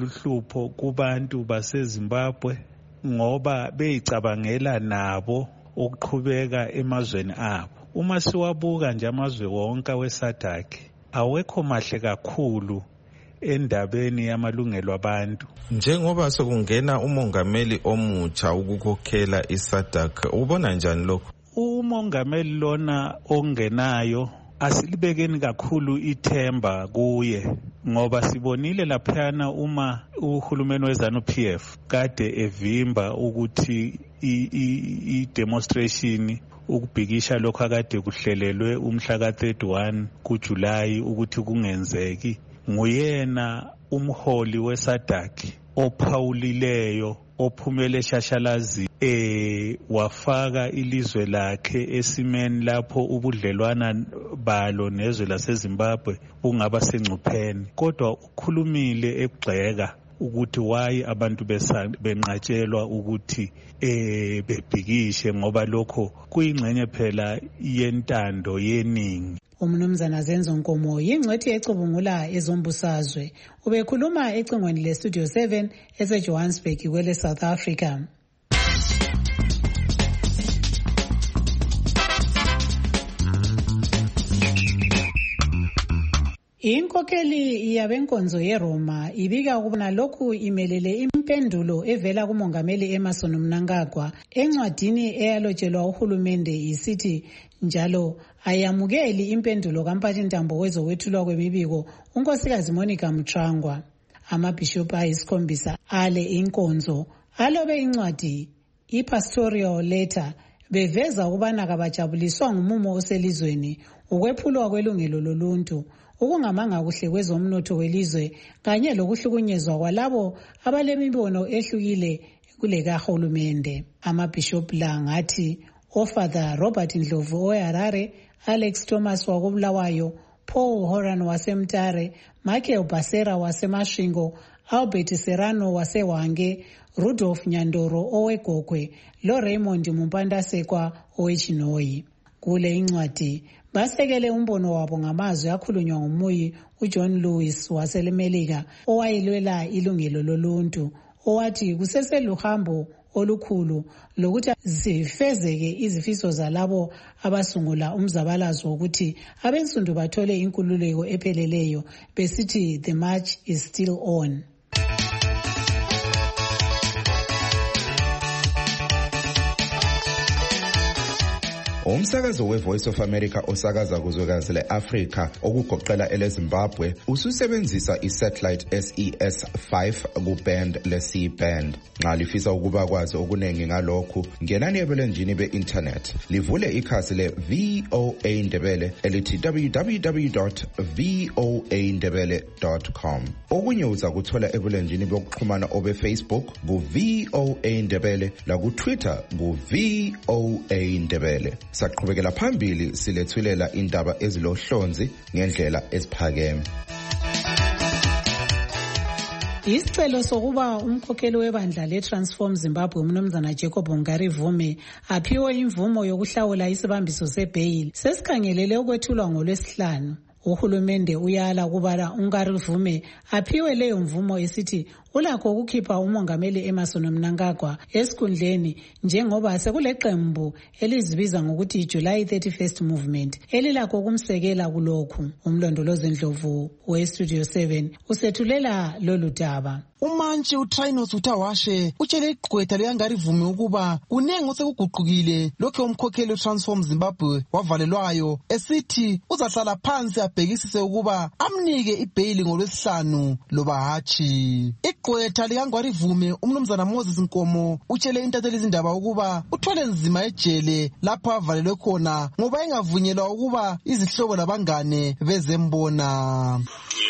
oluluhlupho kubantu baseZimbabwe ngoba beyicabangela nabo okuqhubeka emazweni abo. Uma siwabuka nje amazwe wonke weSADC awekho mahle kakhulu endabeni yamalungelo abantu. Njengoba sokungena umongameli omutsha ukukhokhela iSADC, ubona njani lokho? Umongameli lona ongenayo asilibekeni kakhulu ithemba kuye, ngoba sibonile laphana uma uhulumeni weZANU-PF kade evimba ukuthi i-demonstration ukubhikisha lokho akade kuhlelelwe umhla ka-31 kuJulayi ukuthi kungenzeki. Nguyena umholi weSADC ophawulileyo ophumele eshashalazi wafaka ilizwe lakhe esimeni lapho ubudlelwana balo nezwe laseZimbabwe bungaba sengcupheni. Kodwa ukhulumile ekugxeka ukuthi why abantu benqatshelwa ukuthi bebhikishe, ngoba lokho kuyingxenye phela yentando yeningi. Umnumzana Zenzo Nkomo yingcwethi ecubungula ezombusazwe. Ubekhuluma ecingweni leStudio 7 eseJohannesburg kwele South Africa. Inkokheli yabenkonzo yeRoma ibika ukubona lokhu imelele impendulo evela kumongameli Emmerson Mnangagwa encwadini eyalotshelwa uhulumende isithi njalo ayamukeli impendulo kamphathintambo wezokwethulwa kwemibiko unkosikazi Monica Mutrangwa. Amabhishophu ayisikhombisa ale inkonzo alobe incwadi ipastoral letter beveza ukubana kabajabuliswa ngumumo oselizweni, ukwephulwa kwelungelo loluntu, ukungamanga kuhle kwezomnotho welizwe kanye lokuhlukunyezwa kwalabo abalemibono ehlukile kulekahulumende. Amabhishophu la ngathi oFather Robert Ndlovu oHarare, Alex Thomas wakobulawayo, Paul Horan waseMtare, Michael Basera waseMashingo, Albert Serrano waseWange, Rudolph Nyandoro owegogwe, lo Raymond Mumpandasekwa owechinoyi. Kule incwadi basekele umbono wabo ngamazwi akhulunywa ngumuyi uJohn Lewis waseMelika owayelwela ilungelo loluntu, owathi kuseseluhambo olukhulu lokuthi zifezeke izifiso zalabo abasungula umzabalazo wokuthi abensundu bathole inkululeko epheleleyo, besithi the march is still on. Umsakazo weVoice of America osakaza kuzwekazi leAfrika okugoqela eleZimbabwe ususebenzisa isatellite SES5 kuband leC-band. Nxa lifisa ukuba kwazi okunengi ngalokhu, ngenani ebulenjini be-internet livule ikhasi le VOA Ndebele elithi www.voandebele.com. Okunye uza kuthola ebulenjini bokuxhumana obeFacebook ku-VOA Ndebele laku-Twitter ku-VOA Ndebele. Saqhubekela phambili silethulela indaba ezilohlonzi ngendlela eziphakeme. Isicelo sokuba umkhokheli webandla leTransform Zimbabwe umnumzana Jacob Ngarivume aphiwe imvumo yokuhlawula isibambiso sebhayili sesikhangelele ukwethulwa ngoLwesihlanu. Uhulumende uyala ukubana uNgarivume aphiwe leyo mvumo esithi ulakho ukukhipha umongameli Emmerson Mnangagwa esikhundleni njengoba sekuleqembu elizibiza ngokuthi July 31st Movement elilakho ukumsekela kulokhu. Umlondolozi Ndlovu weStudio 7 usethulela lolu daba. Umantshi uTrinos Utawashe utshele igqwetha leyanGarivume ukuba kunengi osekuguqukile lokho umkhokheli weTransform Zimbabwe wavalelwayo esithi uzahlala phansi abhekisise ukuba amnike ibhayili ngoLwesihlanu loba hatshi. Igqwetha leyanGarivume umnumzana Moses Nkomo utshele intatheli izindaba ukuba uthwele nzima ejele lapho avalelwe khona ngoba engavunyelwa ukuba izihlobo labangane bezembona.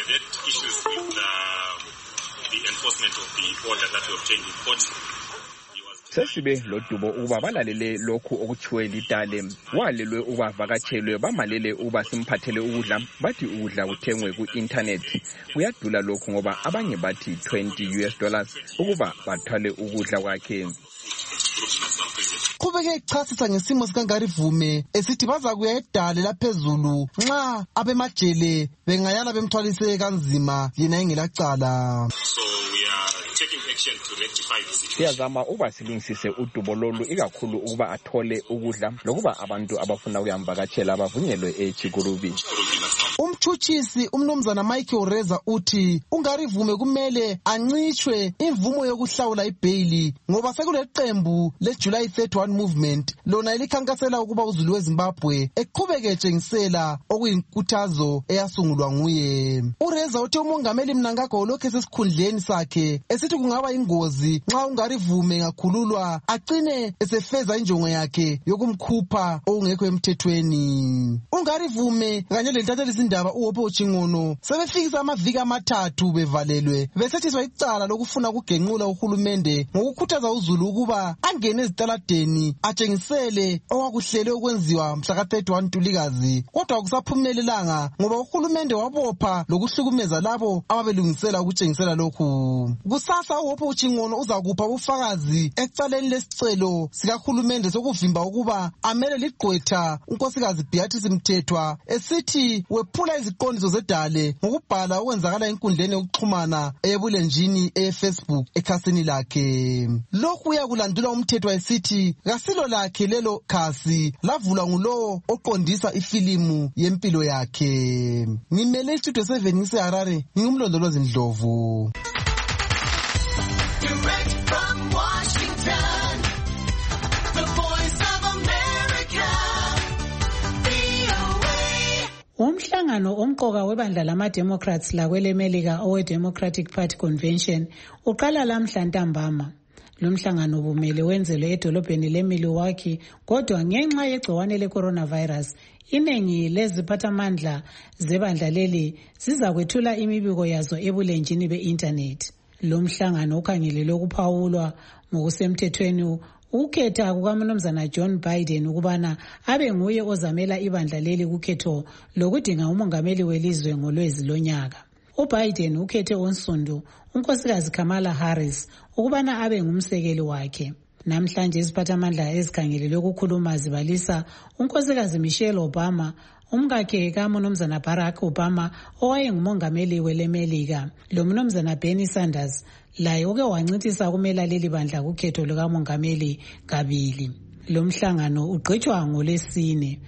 Sesibe lodubo ukuba balalele lokhu okuthiwe lidale walelwe ubavakatshelwe bamalele uba simphathele ukudla bathi ukudla kuthengwe ku-internet kuyadula lokhu ngoba abanye bathi $20 ukuba bathwale ukudla kwakhe. Qhubeke echasisa ngesimo sikaNgarivume esithi baza kuya edale laphezulu nxa abemajele bengayala bemthwalise kanzima yena engelacala. So we are taking action to rectify the situation. Siyazama uba silungisise udubo lolu ikakhulu ukuba athole ukudla lokuba abantu abafuna ukuyamvakatshela abavunyelwe eChikurubi. Umtshutshisi umnumzana Michael Reza uthi ungarivume kumele ancishwe imvumo yokuhlawula ibail ngoba sekuleqembu leJuly 31 movement lona elikhankasela ukuba uZulu weZimbabwe eqhubeke etshengisela okuyinkuthazo eyasungulwa nguye. uReza uthi umongameli Mnangagwa lokho esesikhundleni sakhe esithi kungaba ingozi nxa ungarivume ngakhululwa agcine esefeza injongo yakhe yokumkhupha okungekho emthethweni. ungarivume kanye lentatheli izindaba uHope Uchingono sebefikisa amaviki amathathu bevalelwe besethiswa icala lokufuna ukugenqula uhulumende ngokukhuthaza uZulu ukuba angene ezitaladeni atshengisele okwakuhlele ukwenziwa mhla ka-31 Ntulikazi kodwa kusaphumelelanga ngoba uhulumende wabopha lokuhlukumeza labo ababelungisela ukutshengisela lokhu. Kusasa uHope Uchingono uzakupha ubufakazi ecaleni lesicelo sikahulumende sokuvimba ukuba amele ligqwetha unkosikazi Beatrice Mthethwa esithi wephula iziqondiso zedale ngokubhala okwenzakala enkundleni yokuxhumana ebulenjini eFacebook ekhasini lakhe. Lokhu uyakulandula Umthethwa esithi kasilo lakhe lelo khasi lavulwa ngulowo oqondisa ifilimu yempilo yakhe. Ngimele istudio 7 ngiseHarare ngingumlondolozi Ndlovu. Direct from Washington, the voice of America, VOA. Umhlangano omqoka webandla lama-Democrats lakwelemelika owe-Democratic Party Convention uqala lamhla ntambama. Lo mhlangano ubumele wenzelwe edolobheni leMilwaukee kodwa ngenxa yegciwane le-coronavirus iningi leziphathamandla zebandla leli zizakwethula imibiko yazo ebulenjini be-internet. Lo mhlangano ukhangelelwe ukuphawulwa ngokusemthethweni ukukhetha kukaMnumzana John Biden ukubana abe nguye ozamela ibandla leli kukhetho lokudinga umongameli welizwe ngoLwezi lonyaka. uBiden ukhethe onsundu unkosikazi Kamala Harris ukubana abe ngumsekeli wakhe. Namhlanje iziphathamandla ezikhangelelwe ukukhuluma zibalisa unkosikazi Michelle Obama, umkakhe kaMnumzana Barack Obama owayengumongameli welemelika, lo Mnumzana Bernie Sanders laye uke wancitisa kumela leli bandla kukhetho lukamongameli kabili. Lo mhlangano ugqitshwa ngoLwesine.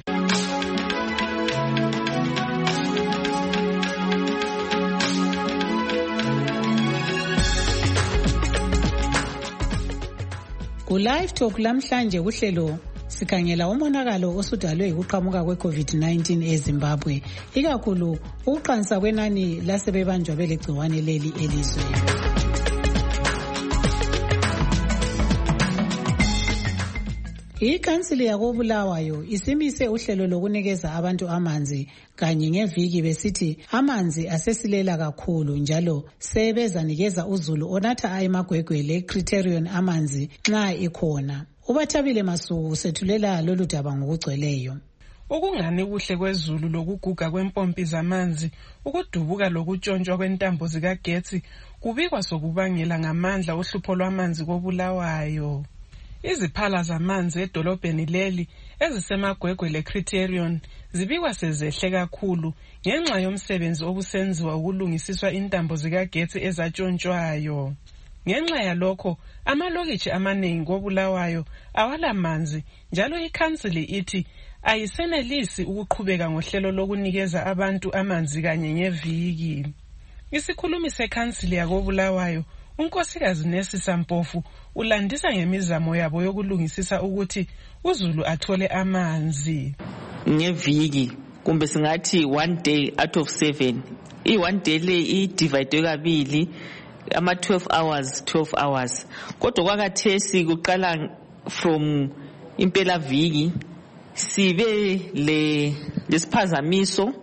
Ku-Live Talk lamhlanje kuhlelo sikhangela umonakalo osudalwe yikuqhamuka kwe-COVID-19 eZimbabwe, ikakhulu ukuqansa kwenani lasebebanjwa belegciwane leli elizweni. Ikhansili yakoBulawayo isimise uhlelo lokunikeza abantu amanzi kanye ngeviki besithi amanzi asesilela kakhulu njalo sebezanikeza uZulu onatha emagwegwe le-Criterion amanzi nxa ikhona. uBathabile Masuku sethulela lolu daba ngokugcweleyo. Ukungani kuhle kweZulu lokuguga kwempompi zamanzi, ukudubuka lokutshontshwa kwentambo zikagetsi kubikwa sokubangela ngamandla ohlupho lwamanzi koBulawayo. Iziphala zamanzi edolobheni leli ezisemagwegwe le-Criterion zibikwa sezehle kakhulu ngenxa yomsebenzi obusenziwa ukulungisiswa intambo zikagetsi ezatshontshwayo. Ngenxa yalokho amalokitshi amaningi koBulawayo awalamanzi njalo ikhansili ithi ayisenelisi ukuqhubeka ngohlelo lokunikeza abantu amanzi kanye ngeviki. Isikhulumi sekhansili yakoBulawayo unkosikazi Nesisa Mpofu ulandisa ngemizamo yabo yokulungisisa ukuthi uZulu athole amanzi. Ngeviki kumbe singathi 1 day out of 7. I1 day le idivide kabili ama 12 hours. Kodwa kwakathesi kuqala from impela viki sibe lesiphazamiso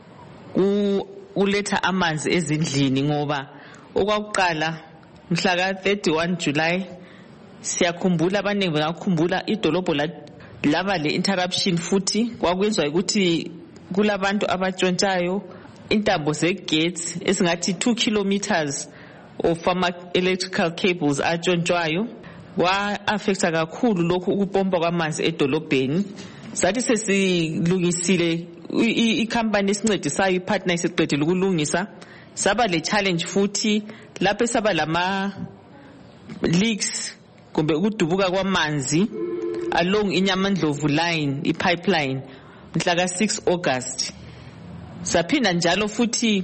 kuletha amanzi ezindlini ngoba okwakuqala mhla ka 31 July siyakhumbula abaningi bengakhumbula idolobho laba le interruption futhi kwakwenziwa ukuthi kulabantu abatshontshayo intambo zegets esingathi 2 kilometers of electrical cables atshontshayo kwa affecta kakhulu lokhu ukupompa kwamanzi edolobheni. Sathi sesilungisile icompany esincedisayo ipartner isiqedile ukulungisa saba le challenge futhi lapho saba leaks kumbe ukudubuka kwamanzi along iNyamandlovu line ipipeline mhla ka-6 August. Saphinda njalo futhi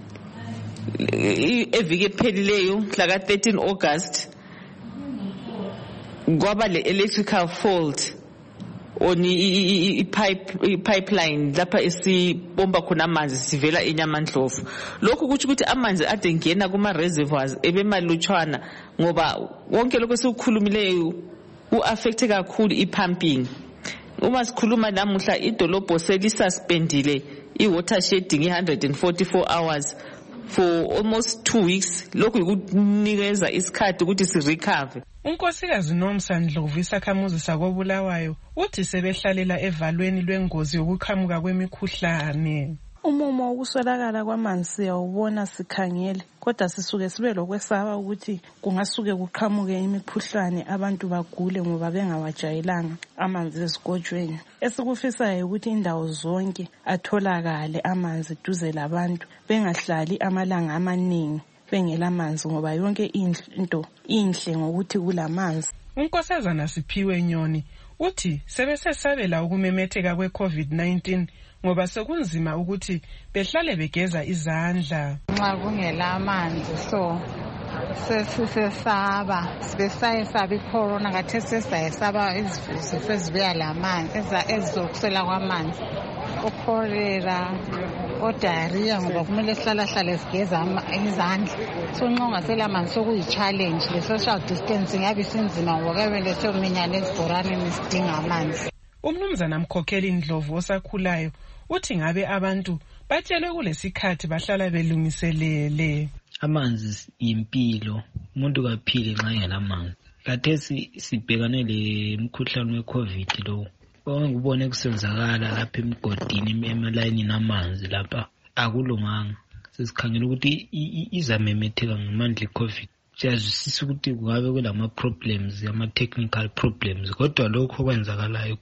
eviki ephelileyo mhla ka-13 August kwaba le electrical fault on ipipeline lapha esibomba khona amanzi sivela eNyamandlovu. Lokhu kuthi ukuthi amanzi ade ngena kuma reservoirs ebemalutshwana ngoba wonke lokho sikukhulumileyo uaffecte kakhulu ipumping. Uma sikhuluma namuhla idolobho selisuspendile iwater shedding 144 hours for almost 2 weeks. Lokhu ukunikeza isikhathi ukuthi sirecover. Unkosikazi Nomsa Ndlovu isakhamuzi sakobulawayo uthi sebehlalela evalweni lwengozi yokuqhamuka kwemikhuhlane. Umumo wokuswelakala kwamanzi siyawubona sikhangele, kodwa sisuke sibe lokwesaba ukuthi kungasuke kuqhamuke imikhuhlane abantu bagule ngoba bengawajayelanga amanzi esigojweni. Esikufisayo ukuthi indawo zonke atholakale amanzi duze labantu, bengahlali amalanga amaningi bengela manzi ngoba yonke into inhle ngokuthi kulamanzi. Unkosazana Siphiwe Nyoni uthi sebesesabela ukumemetheka kwe-COVID-19 ngoba sekunzima ukuthi behlale begeza izandla. Nxa kungela amanzi sesisesaba sibesayesaba icorona kathesi sesayesaba izifo ezibuya lamanzi ezizokusela kwamanzi, ukholera, diarrhea ngoba kumele sihlalahlale sigeza izandla. So nxa ungasela manzi sokuyi-challenge, le-social distancing yabe isinzima ngoba kuyamele sokuminyana ezibhoraneni sidinga amanzi. Umnumzana Mkhokheli Ndlovu osakhulayo uthi ngabe abantu batshelwe kulesikhathi bahlala belungiselele. Amanzi impilo, umuntu kaphile nxa engelamanzi. Kathesi sibhekane lemkhuhlane we-COVID lo. Ngibone kusenzakala lapha emgodini emalayinini amanzi lapha akulunganga. Sesikhangela ukuthi izamemetheka ngamandla i-COVID. Siyazwisisa ukuthi kungabe kulama problems, ama-technical problems, kodwa lokho kwenzakalayo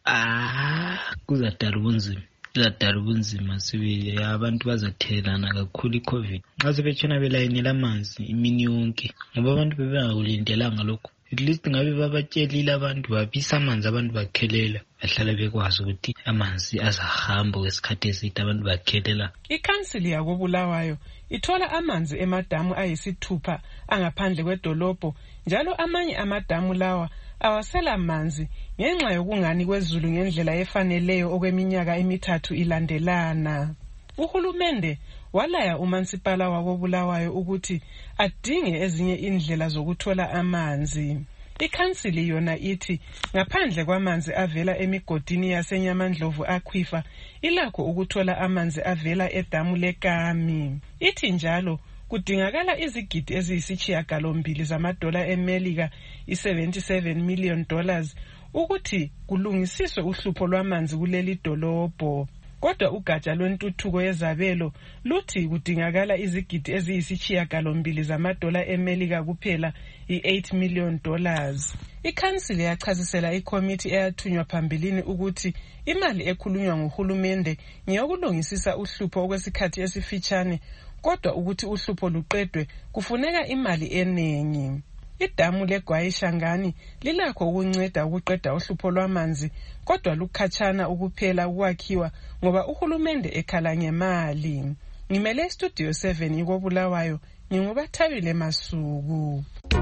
kuzadala ubunzima. Kuzadala ubunzima sibili, abantu bazathelana kakhulu i-COVID. Nxa sebetshona belayinela amanzi imini yonke ngoba abantu bebengakulindelanga lokho. At least ngabe babatshelile abantu babisa amanzi, abantu bakhelela, bahlala bekwazi ukuthi amanzi azahamba kwesikhathi eside, abantu bakhelela. Ikhansili yakobulawayo ithola amanzi emadamu ayisithupha angaphandle kwedolobho, njalo amanye amadamu lawa awasela manzi ngenxa yokungani kwezulu ngendlela efaneleyo okweminyaka emithathu ilandelana. Uhulumende walaya umansipala wakobulawayo ukuthi adinge ezinye indlela zokuthola amanzi. Ikhansili yona ithi ngaphandle kwamanzi avela emigodini yaseNyamandlovu aquifer ilakho ukuthola amanzi avela edamu leKami. Ithi njalo kudingakala izigidi eziyisishiyagalombili zamadola eMelika, $77 million, ukuthi kulungisiswe uhlupho lwamanzi kuleli dolobho. Kodwa ugatsha lwentuthuko yezabelo luthi kudingakala izigidi eziyisishiyagalombili zamadola eMelika kuphela, $8 million. Ikhansili yachazisela ikomiti eyathunywa phambilini ukuthi imali ekhulunywa nguhulumende ngeyokulungisisa uhlupho okwesikhathi esifitshane, kodwa ukuthi uhlupho luqedwe kufuneka imali enengi. Idamu leGwayishangani lilakho ukunceda ukuqeda uhlupho lwamanzi, kodwa lukhatshana ukuphela ukwakhiwa ngoba uhulumende ekhala ngemali. Ngimele Studio 7 ikobulawayo, nginguBathabile Masuku.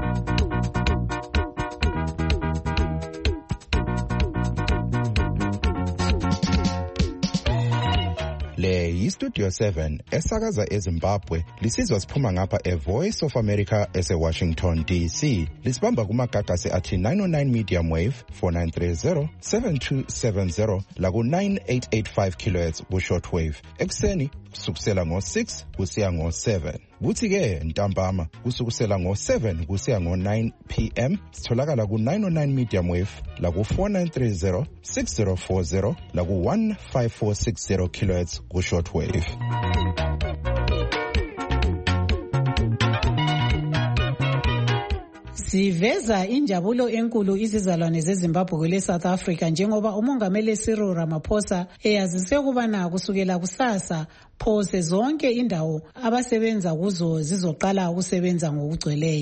Le yiStudio 7 esakaza eZimbabwe, lisizwa siphuma ngapha eVoice of America eseWashington DC. Lisibamba kumagagasi athi 909 medium wave 4930 7270 laku 9885 kHz ku shortwave. Ekseni kusukusela ngo6 kusiya ngo7. Kuthi ke ntambama kusukusela ngo7 kusiya ngo9 PM sitholakala ku 909 medium wave laku 4930 6040 laku 15460 kHz ku shortwave. Siveza injabulo enkulu izizalwane zeZimbabwe kwele South Africa njengoba umongameli Cyril Ramaphosa eyazise ukubana kusukela kusasa phose zonke indawo abasebenza kuzo zizoqala ukusebenza ngokugcweleyo.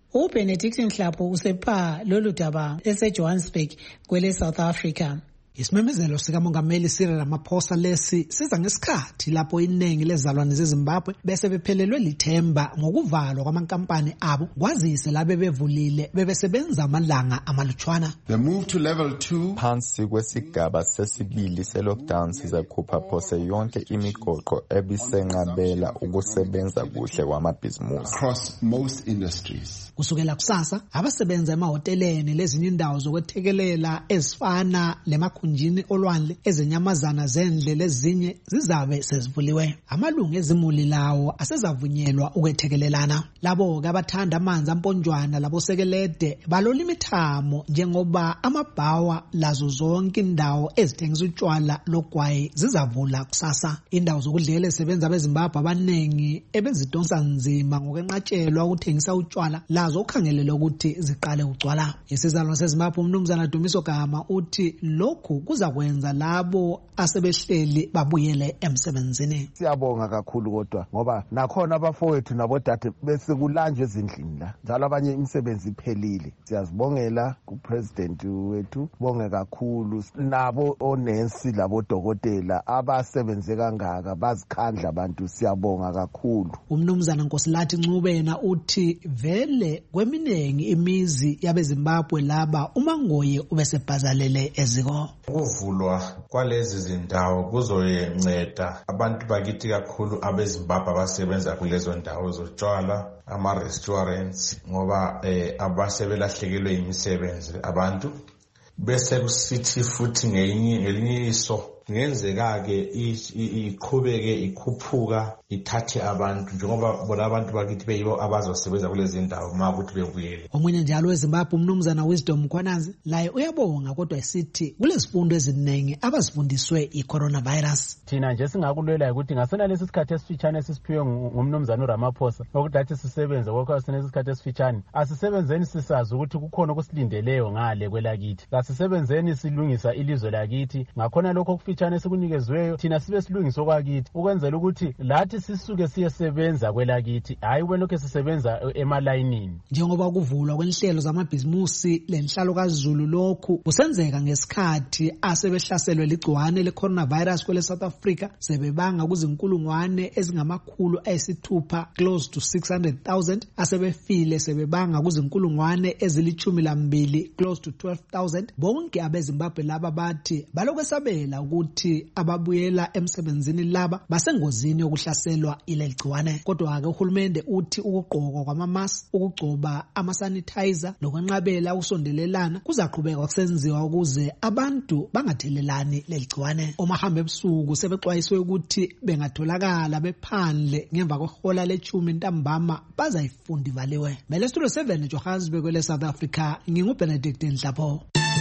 uBenedict Nhlapho usepa lolu daba eseJohannesburg kwele South Africa. Isimemezelo sikamongameli Cyril Ramaphosa lesi siza ngesikhathi lapho iningi lezalwane zeZimbabwe bese bephelelwe lithemba ngokuvalwa kwamankampani abo kwazise labe bevulile bebesebenza amalanga amalutshwana. The move to level 2 phansi kwesigaba sesibili se-lockdown sizakhupha phose yonke imigoqo ebisenqabela ukusebenza kuhle kwamabhizimusi across most industries. Kusukela kusasa abasebenza emahoteleni lezinye indawo zokwethekelela ezifana lemakhunjini olwandle ezenyamazana zendle lezinye zizabe sezivuliwe. Amalungu ezimuli lawo asezavunyelwa ukwethekelelana. Labo abathanda amanzi amponjwana labo sekelede balola imithamo njengoba amabhawa lazo zonke indawo ezithengisa utshwala logwayi zizavula kusasa. Indawo zokudlela ezisebenza beZimbabwe abanengi ebezidonsa nzima ngokwenqatshelwa ukuthengisa utshwala lazo ukhangelele ukuthi ziqale ugcwala. Isizalwane seZimbabwe uMnumzana Dumiso Gama uthi lokhu kuza kwenza labo asebehleli babuyele emsebenzini. Siyabonga kakhulu kodwa ngoba nakhona abafowethu nabodade bese kulanjwe ezindlini la njalo abanye imisebenzi iphelile. Siyazibongela kupresident wethu, bonge kakhulu nabo onensi labodokotela abasebenze kangaka bazikhandla abantu, siyabonga kakhulu. uMnumzana Nkosilathi Ncubena uthi vele kweminengi imizi yabeZimbabwe laba umangoye ubesebhazalele eziko. Ukuvulwa kwalezi zindawo kuzoyenceda abantu bakithi kakhulu abeZimbabwe abasebenza kulezo ndawo zotshwala, ama-restaurants, ngoba abasebelahlekelwe imisebenzi abantu. Bese kusithi futhi ngelinye iso ngenzeka-ke iqhubeke ikhuphuka ithathe abantu njengoba bona abantu bakithi beyibo abazosebenza kulezi ndawo uma ukuthi bebuyele. Omunye njalo weZimbabwe uMnumzana Wisdom Mkhwanazi laye uyabonga kodwa esithi kulezifundo eziningi abazifundiswe i-coronavirus. Thina nje singakulwela ukuthi ngasena lesi sikhathi esifitshane esisiphiwe ngumnumzana uRamaphosa ukuthi athi sisebenze kokho sinesi sikhathi esifitshane asisebenzeni sisazi ukuthi kukhona okusilindeleyo ngale kwelakithi. Asisebenzeni silungisa ilizwe lakithi ngakhona lokho okufitshane sekunikezweyo thina sibe silungisa okwakithi ukwenzela ukuthi lathi sisuke siyesebenza kwelakithi hayi ubelokho sisebenza emalayinini. Njengoba kuvulwa kwenhlelo zamabhizimusi lenhlalo kaZulu lokhu kusenzeka ngesikhathi asebehlaselwe ligciwane le-coronavirus kwele South Africa sebebanga kuzinkulungwane ezingamakhulu ayisithupha close to 600,000 asebefile sebebanga kuzinkulungwane ezili12 close to 12,000. Bonke abeZimbabwe laba bathi balokwesabela ukuthi ababuyela emsebenzini laba basengozini yokuhlaselwa ile gciwane. Kodwa-ke uhulumende uthi ukugqokwa kwamamask, ukugcoba ama-sanitizer lokwenqabela ukusondelelana kuzaqhubeka kusenziwa ukuze abantu bangathelelani leli gciwane. Omahamba ebusuku sebexwayiswe ukuthi bengatholakala bephandle ngemva kwehola le-10 ntambama bazayifunda ivaliwe. Mele Studio 7 Johannesburg kwele South Africa, nginguBenedict Nhlapho.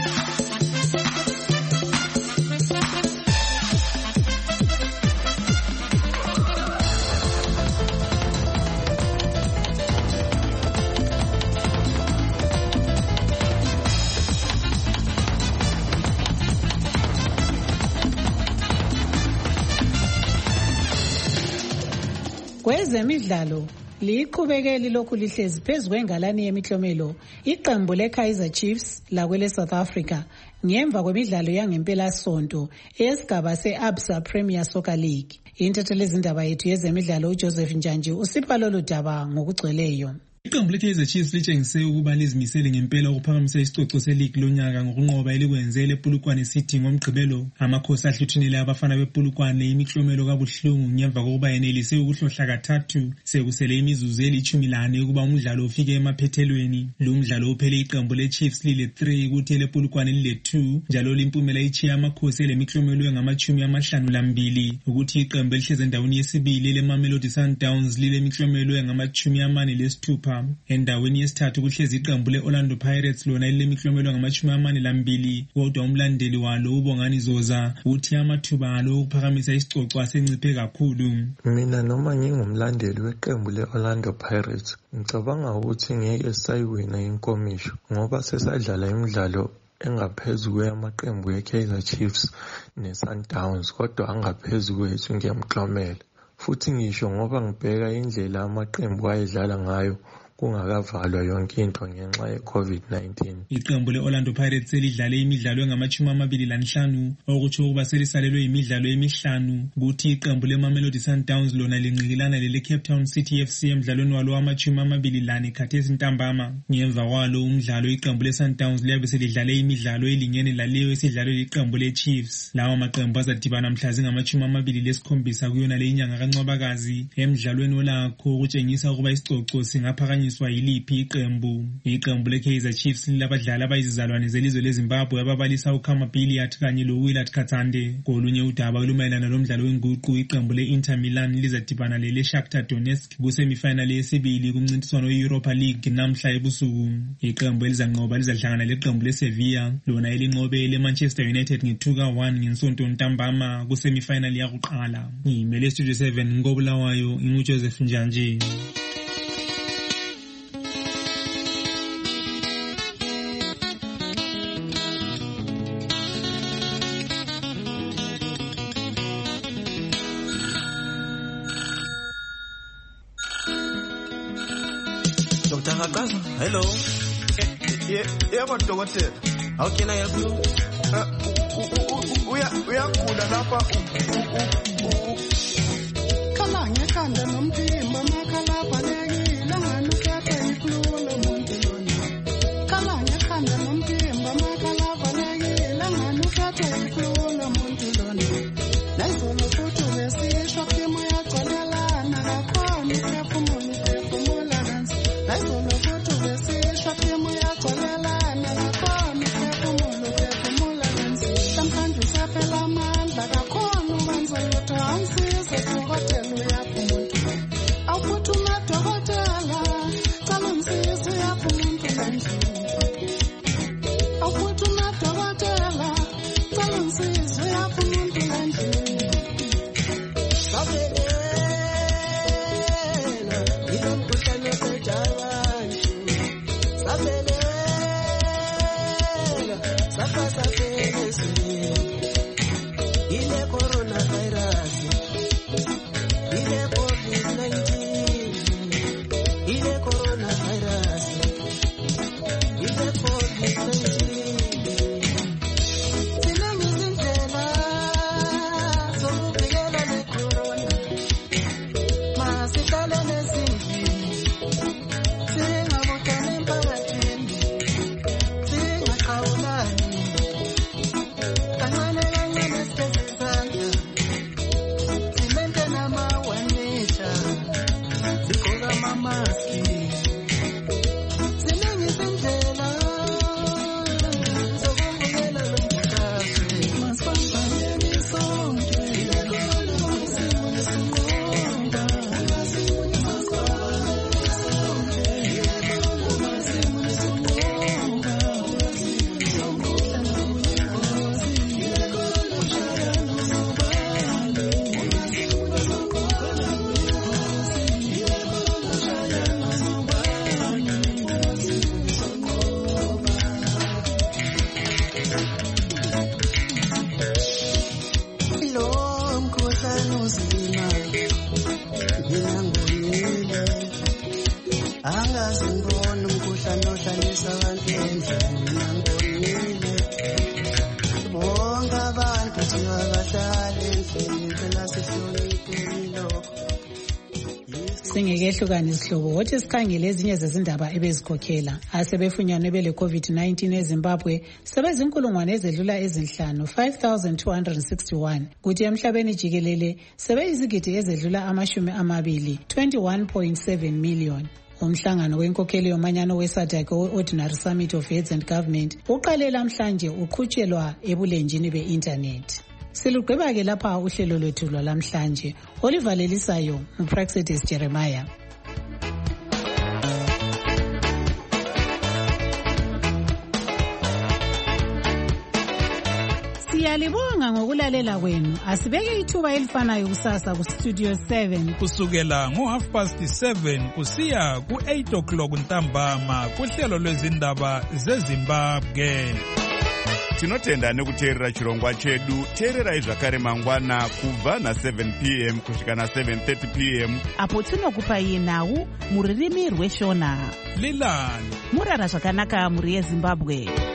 Kwezemidlalo liqhubekeli lokhu lihlezi phezu kwengalani yemiklomelo iqembu leKaizer Chiefs lakwele South Africa ngemva kwemidlalo yangempela sonto esigaba seAbsa Premier Soccer League. Intatheli izindaba yethu yezemidlalo uJoseph Njanji usipha lolu daba ngokugcweleyo. Iqembu leKaizer Chiefs litshengise ukuba lizimisele ngempela ukuphakamisa isicoco se-league lonyaka ngokunqoba elikwenzele ePolokwane City ngomgqibelo. Amakhosi ahluthunele abafana bePolokwane imiklomelo kabuhlungu ngemva kokuba yenelise ukuhlohla kathathu sekusele imizuzu eli-14 ukuba umdlalo ufike emaphethelweni. Lo mdlalo uphele iqembu leChiefs lile-3 kuthi elePolokwane lile-2 njalo limpumela ichiya amakhosi elemiklomelo engama-52 ukuthi iqembu elihlezi endaweni yesibili leMamelodi Sundowns lilemiklomelo engama-46. Endaweni yesithathu kuhlezi iqembu le-Orlando Pirates lona lilemiklomelo engama-42 kodwa umlandeli walo uBongani Zoza uthi amathuba alo ukuphakamisa isicoco asenciphe kakhulu. Mina noma ngingumlandeli weqembu le-Orlando Pirates ngicabanga ukuthi ngeke sayiwina inkomisho ngoba sesadlala imidlalo engaphezu kweyamaqembu ye-Kaizer Chiefs ne-Sundowns kodwa angaphezu kwethu ngiyamklomela. Futhi ngisho ngoba ngibheka indlela amaqembu ayedlala ngayo kungakavalwa yonke into ngenxa ye-COVID-19. Iqembu le-Orlando Pirates selidlale imidlalo engama-25 okutsho ukuba selisalelwe imidlalo emihlanu, kuthi iqembu le-Mamelodi Sundowns lona linqikilana lele-Cape Town City FC emdlalweni walo wama-24 khathesi ntambama. Ngemva kwalo umdlalo iqembu le-Sundowns liyabe selidlale imidlalo elingene laleyo esidlalwe liqembu le-Chiefs. Lawa maqembu azadibana mhla zingama-27 kuyona le inyanga kaNcwabakazi emdlalweni olakho ukutshengisa ukuba isicoco singaphakanyiswa yiliphi iqembu. Iqembu le-Kaizer Chiefs lilabadlali abayizizalwane zelizwe leZimbabwe ababalisa uKhama Billiat kanye lo-Willard Katsande. Kolunye udaba olumayelana lomdlalo wenguqu iqembu le-Inter Milan lizadibana le-Shakhtar Donetsk kusemifinal yesibili kumncintiswano we-Europa League namhla ebusuku. Iqembu elizanqoba lizahlangana leqembu le-Sevilla lona elinqobe le-Manchester United nge-2-1 ngensonto ntambama kusemifinal yakuqala. Ngimele Studio 7 ngobulawayo inguJoseph Njanje. Dr. Hakaza, hello. Yebo dokotela. How can I help you? Uyagula lapha. Kala ngekhanda nomphimbo makhala balekile nganukhethe ikhululo umuntu lona. Kala ngekhanda nomphimbo makhala balekile nganukhethe ikhululo umuntu lona. Nayizolo futhi besishwa khimo yagcolelana kakhona iphefumula kansi. Nayizolo futhi besishwa khimo yagcolelana kakhona iphefumula kansi. Sometimes usaphela amandla kakhona ukwenza lutho angisize dokotela uyapha umuntu. Awuphuthuma dokotela cala ungisize uyapha umuntu kanjani. Awuphuthuma dokotela cala ungisize uyapha umuntu kanjani. Sabelela ilo mkhuhlane osejabani. Sabelela safasafelesi ile coronavirus ile COVID-19 ile coronavirus ile COVID-19 Ziningi izindlela zokuvikela le corona masihlale nezindlini singabuthani emphakathini singaqhawulani kancane kancane sigeze izandla simente nama-1 meter sigqoke amamaski ziningi izindlela zokuvikela lo mkhuhlane masibambaneni sonke isimo lesinqoba lo mkhuhlane uzima mina ngonile angaze ngibone umkhuhlane ohlalisa abantu endlini mina ngonile bonke abantu siwabahlale endlini phela sihlonipheni lokho. Singekehlukani isihlobo wothi sikhangele ezinye zezindaba ebezikhokhela asebefunyanwe bele-COVID-19 eZimbabwe sebezinkulungwane ezedlula ezinhlanu 5,261 kuthi emhlabeni jikelele sebeyizigidi ezedlula 20 21.7 million. Umhlangano wenkokheli yomanyano we-SADC Ordinary Summit of Heads and Government uqale namhlanje uqhutshelwa ebulenjini be-internet. Silugqiba-ke lapha uhlelo lwethu lwalamhlanje olivalelisayo uPraxedis Jeremiah. Siyalibonga ngokulalela kwenu. Asibeke ithuba elifanayo kusasa kuStudio 7 kusukela ngo-7:30 kusiya ku-8 o'clock ntambama kuhlelo lwezindaba zeZimbabwe. tinotenda nekuteerera chirongwa chedu. teererai zvakare mangwana kubva na7 p.m. kusvika na7:30 p.m. apo tinokupai nhau muririmi rweshona. lilani murara zvakanaka mhuri yezimbabwe.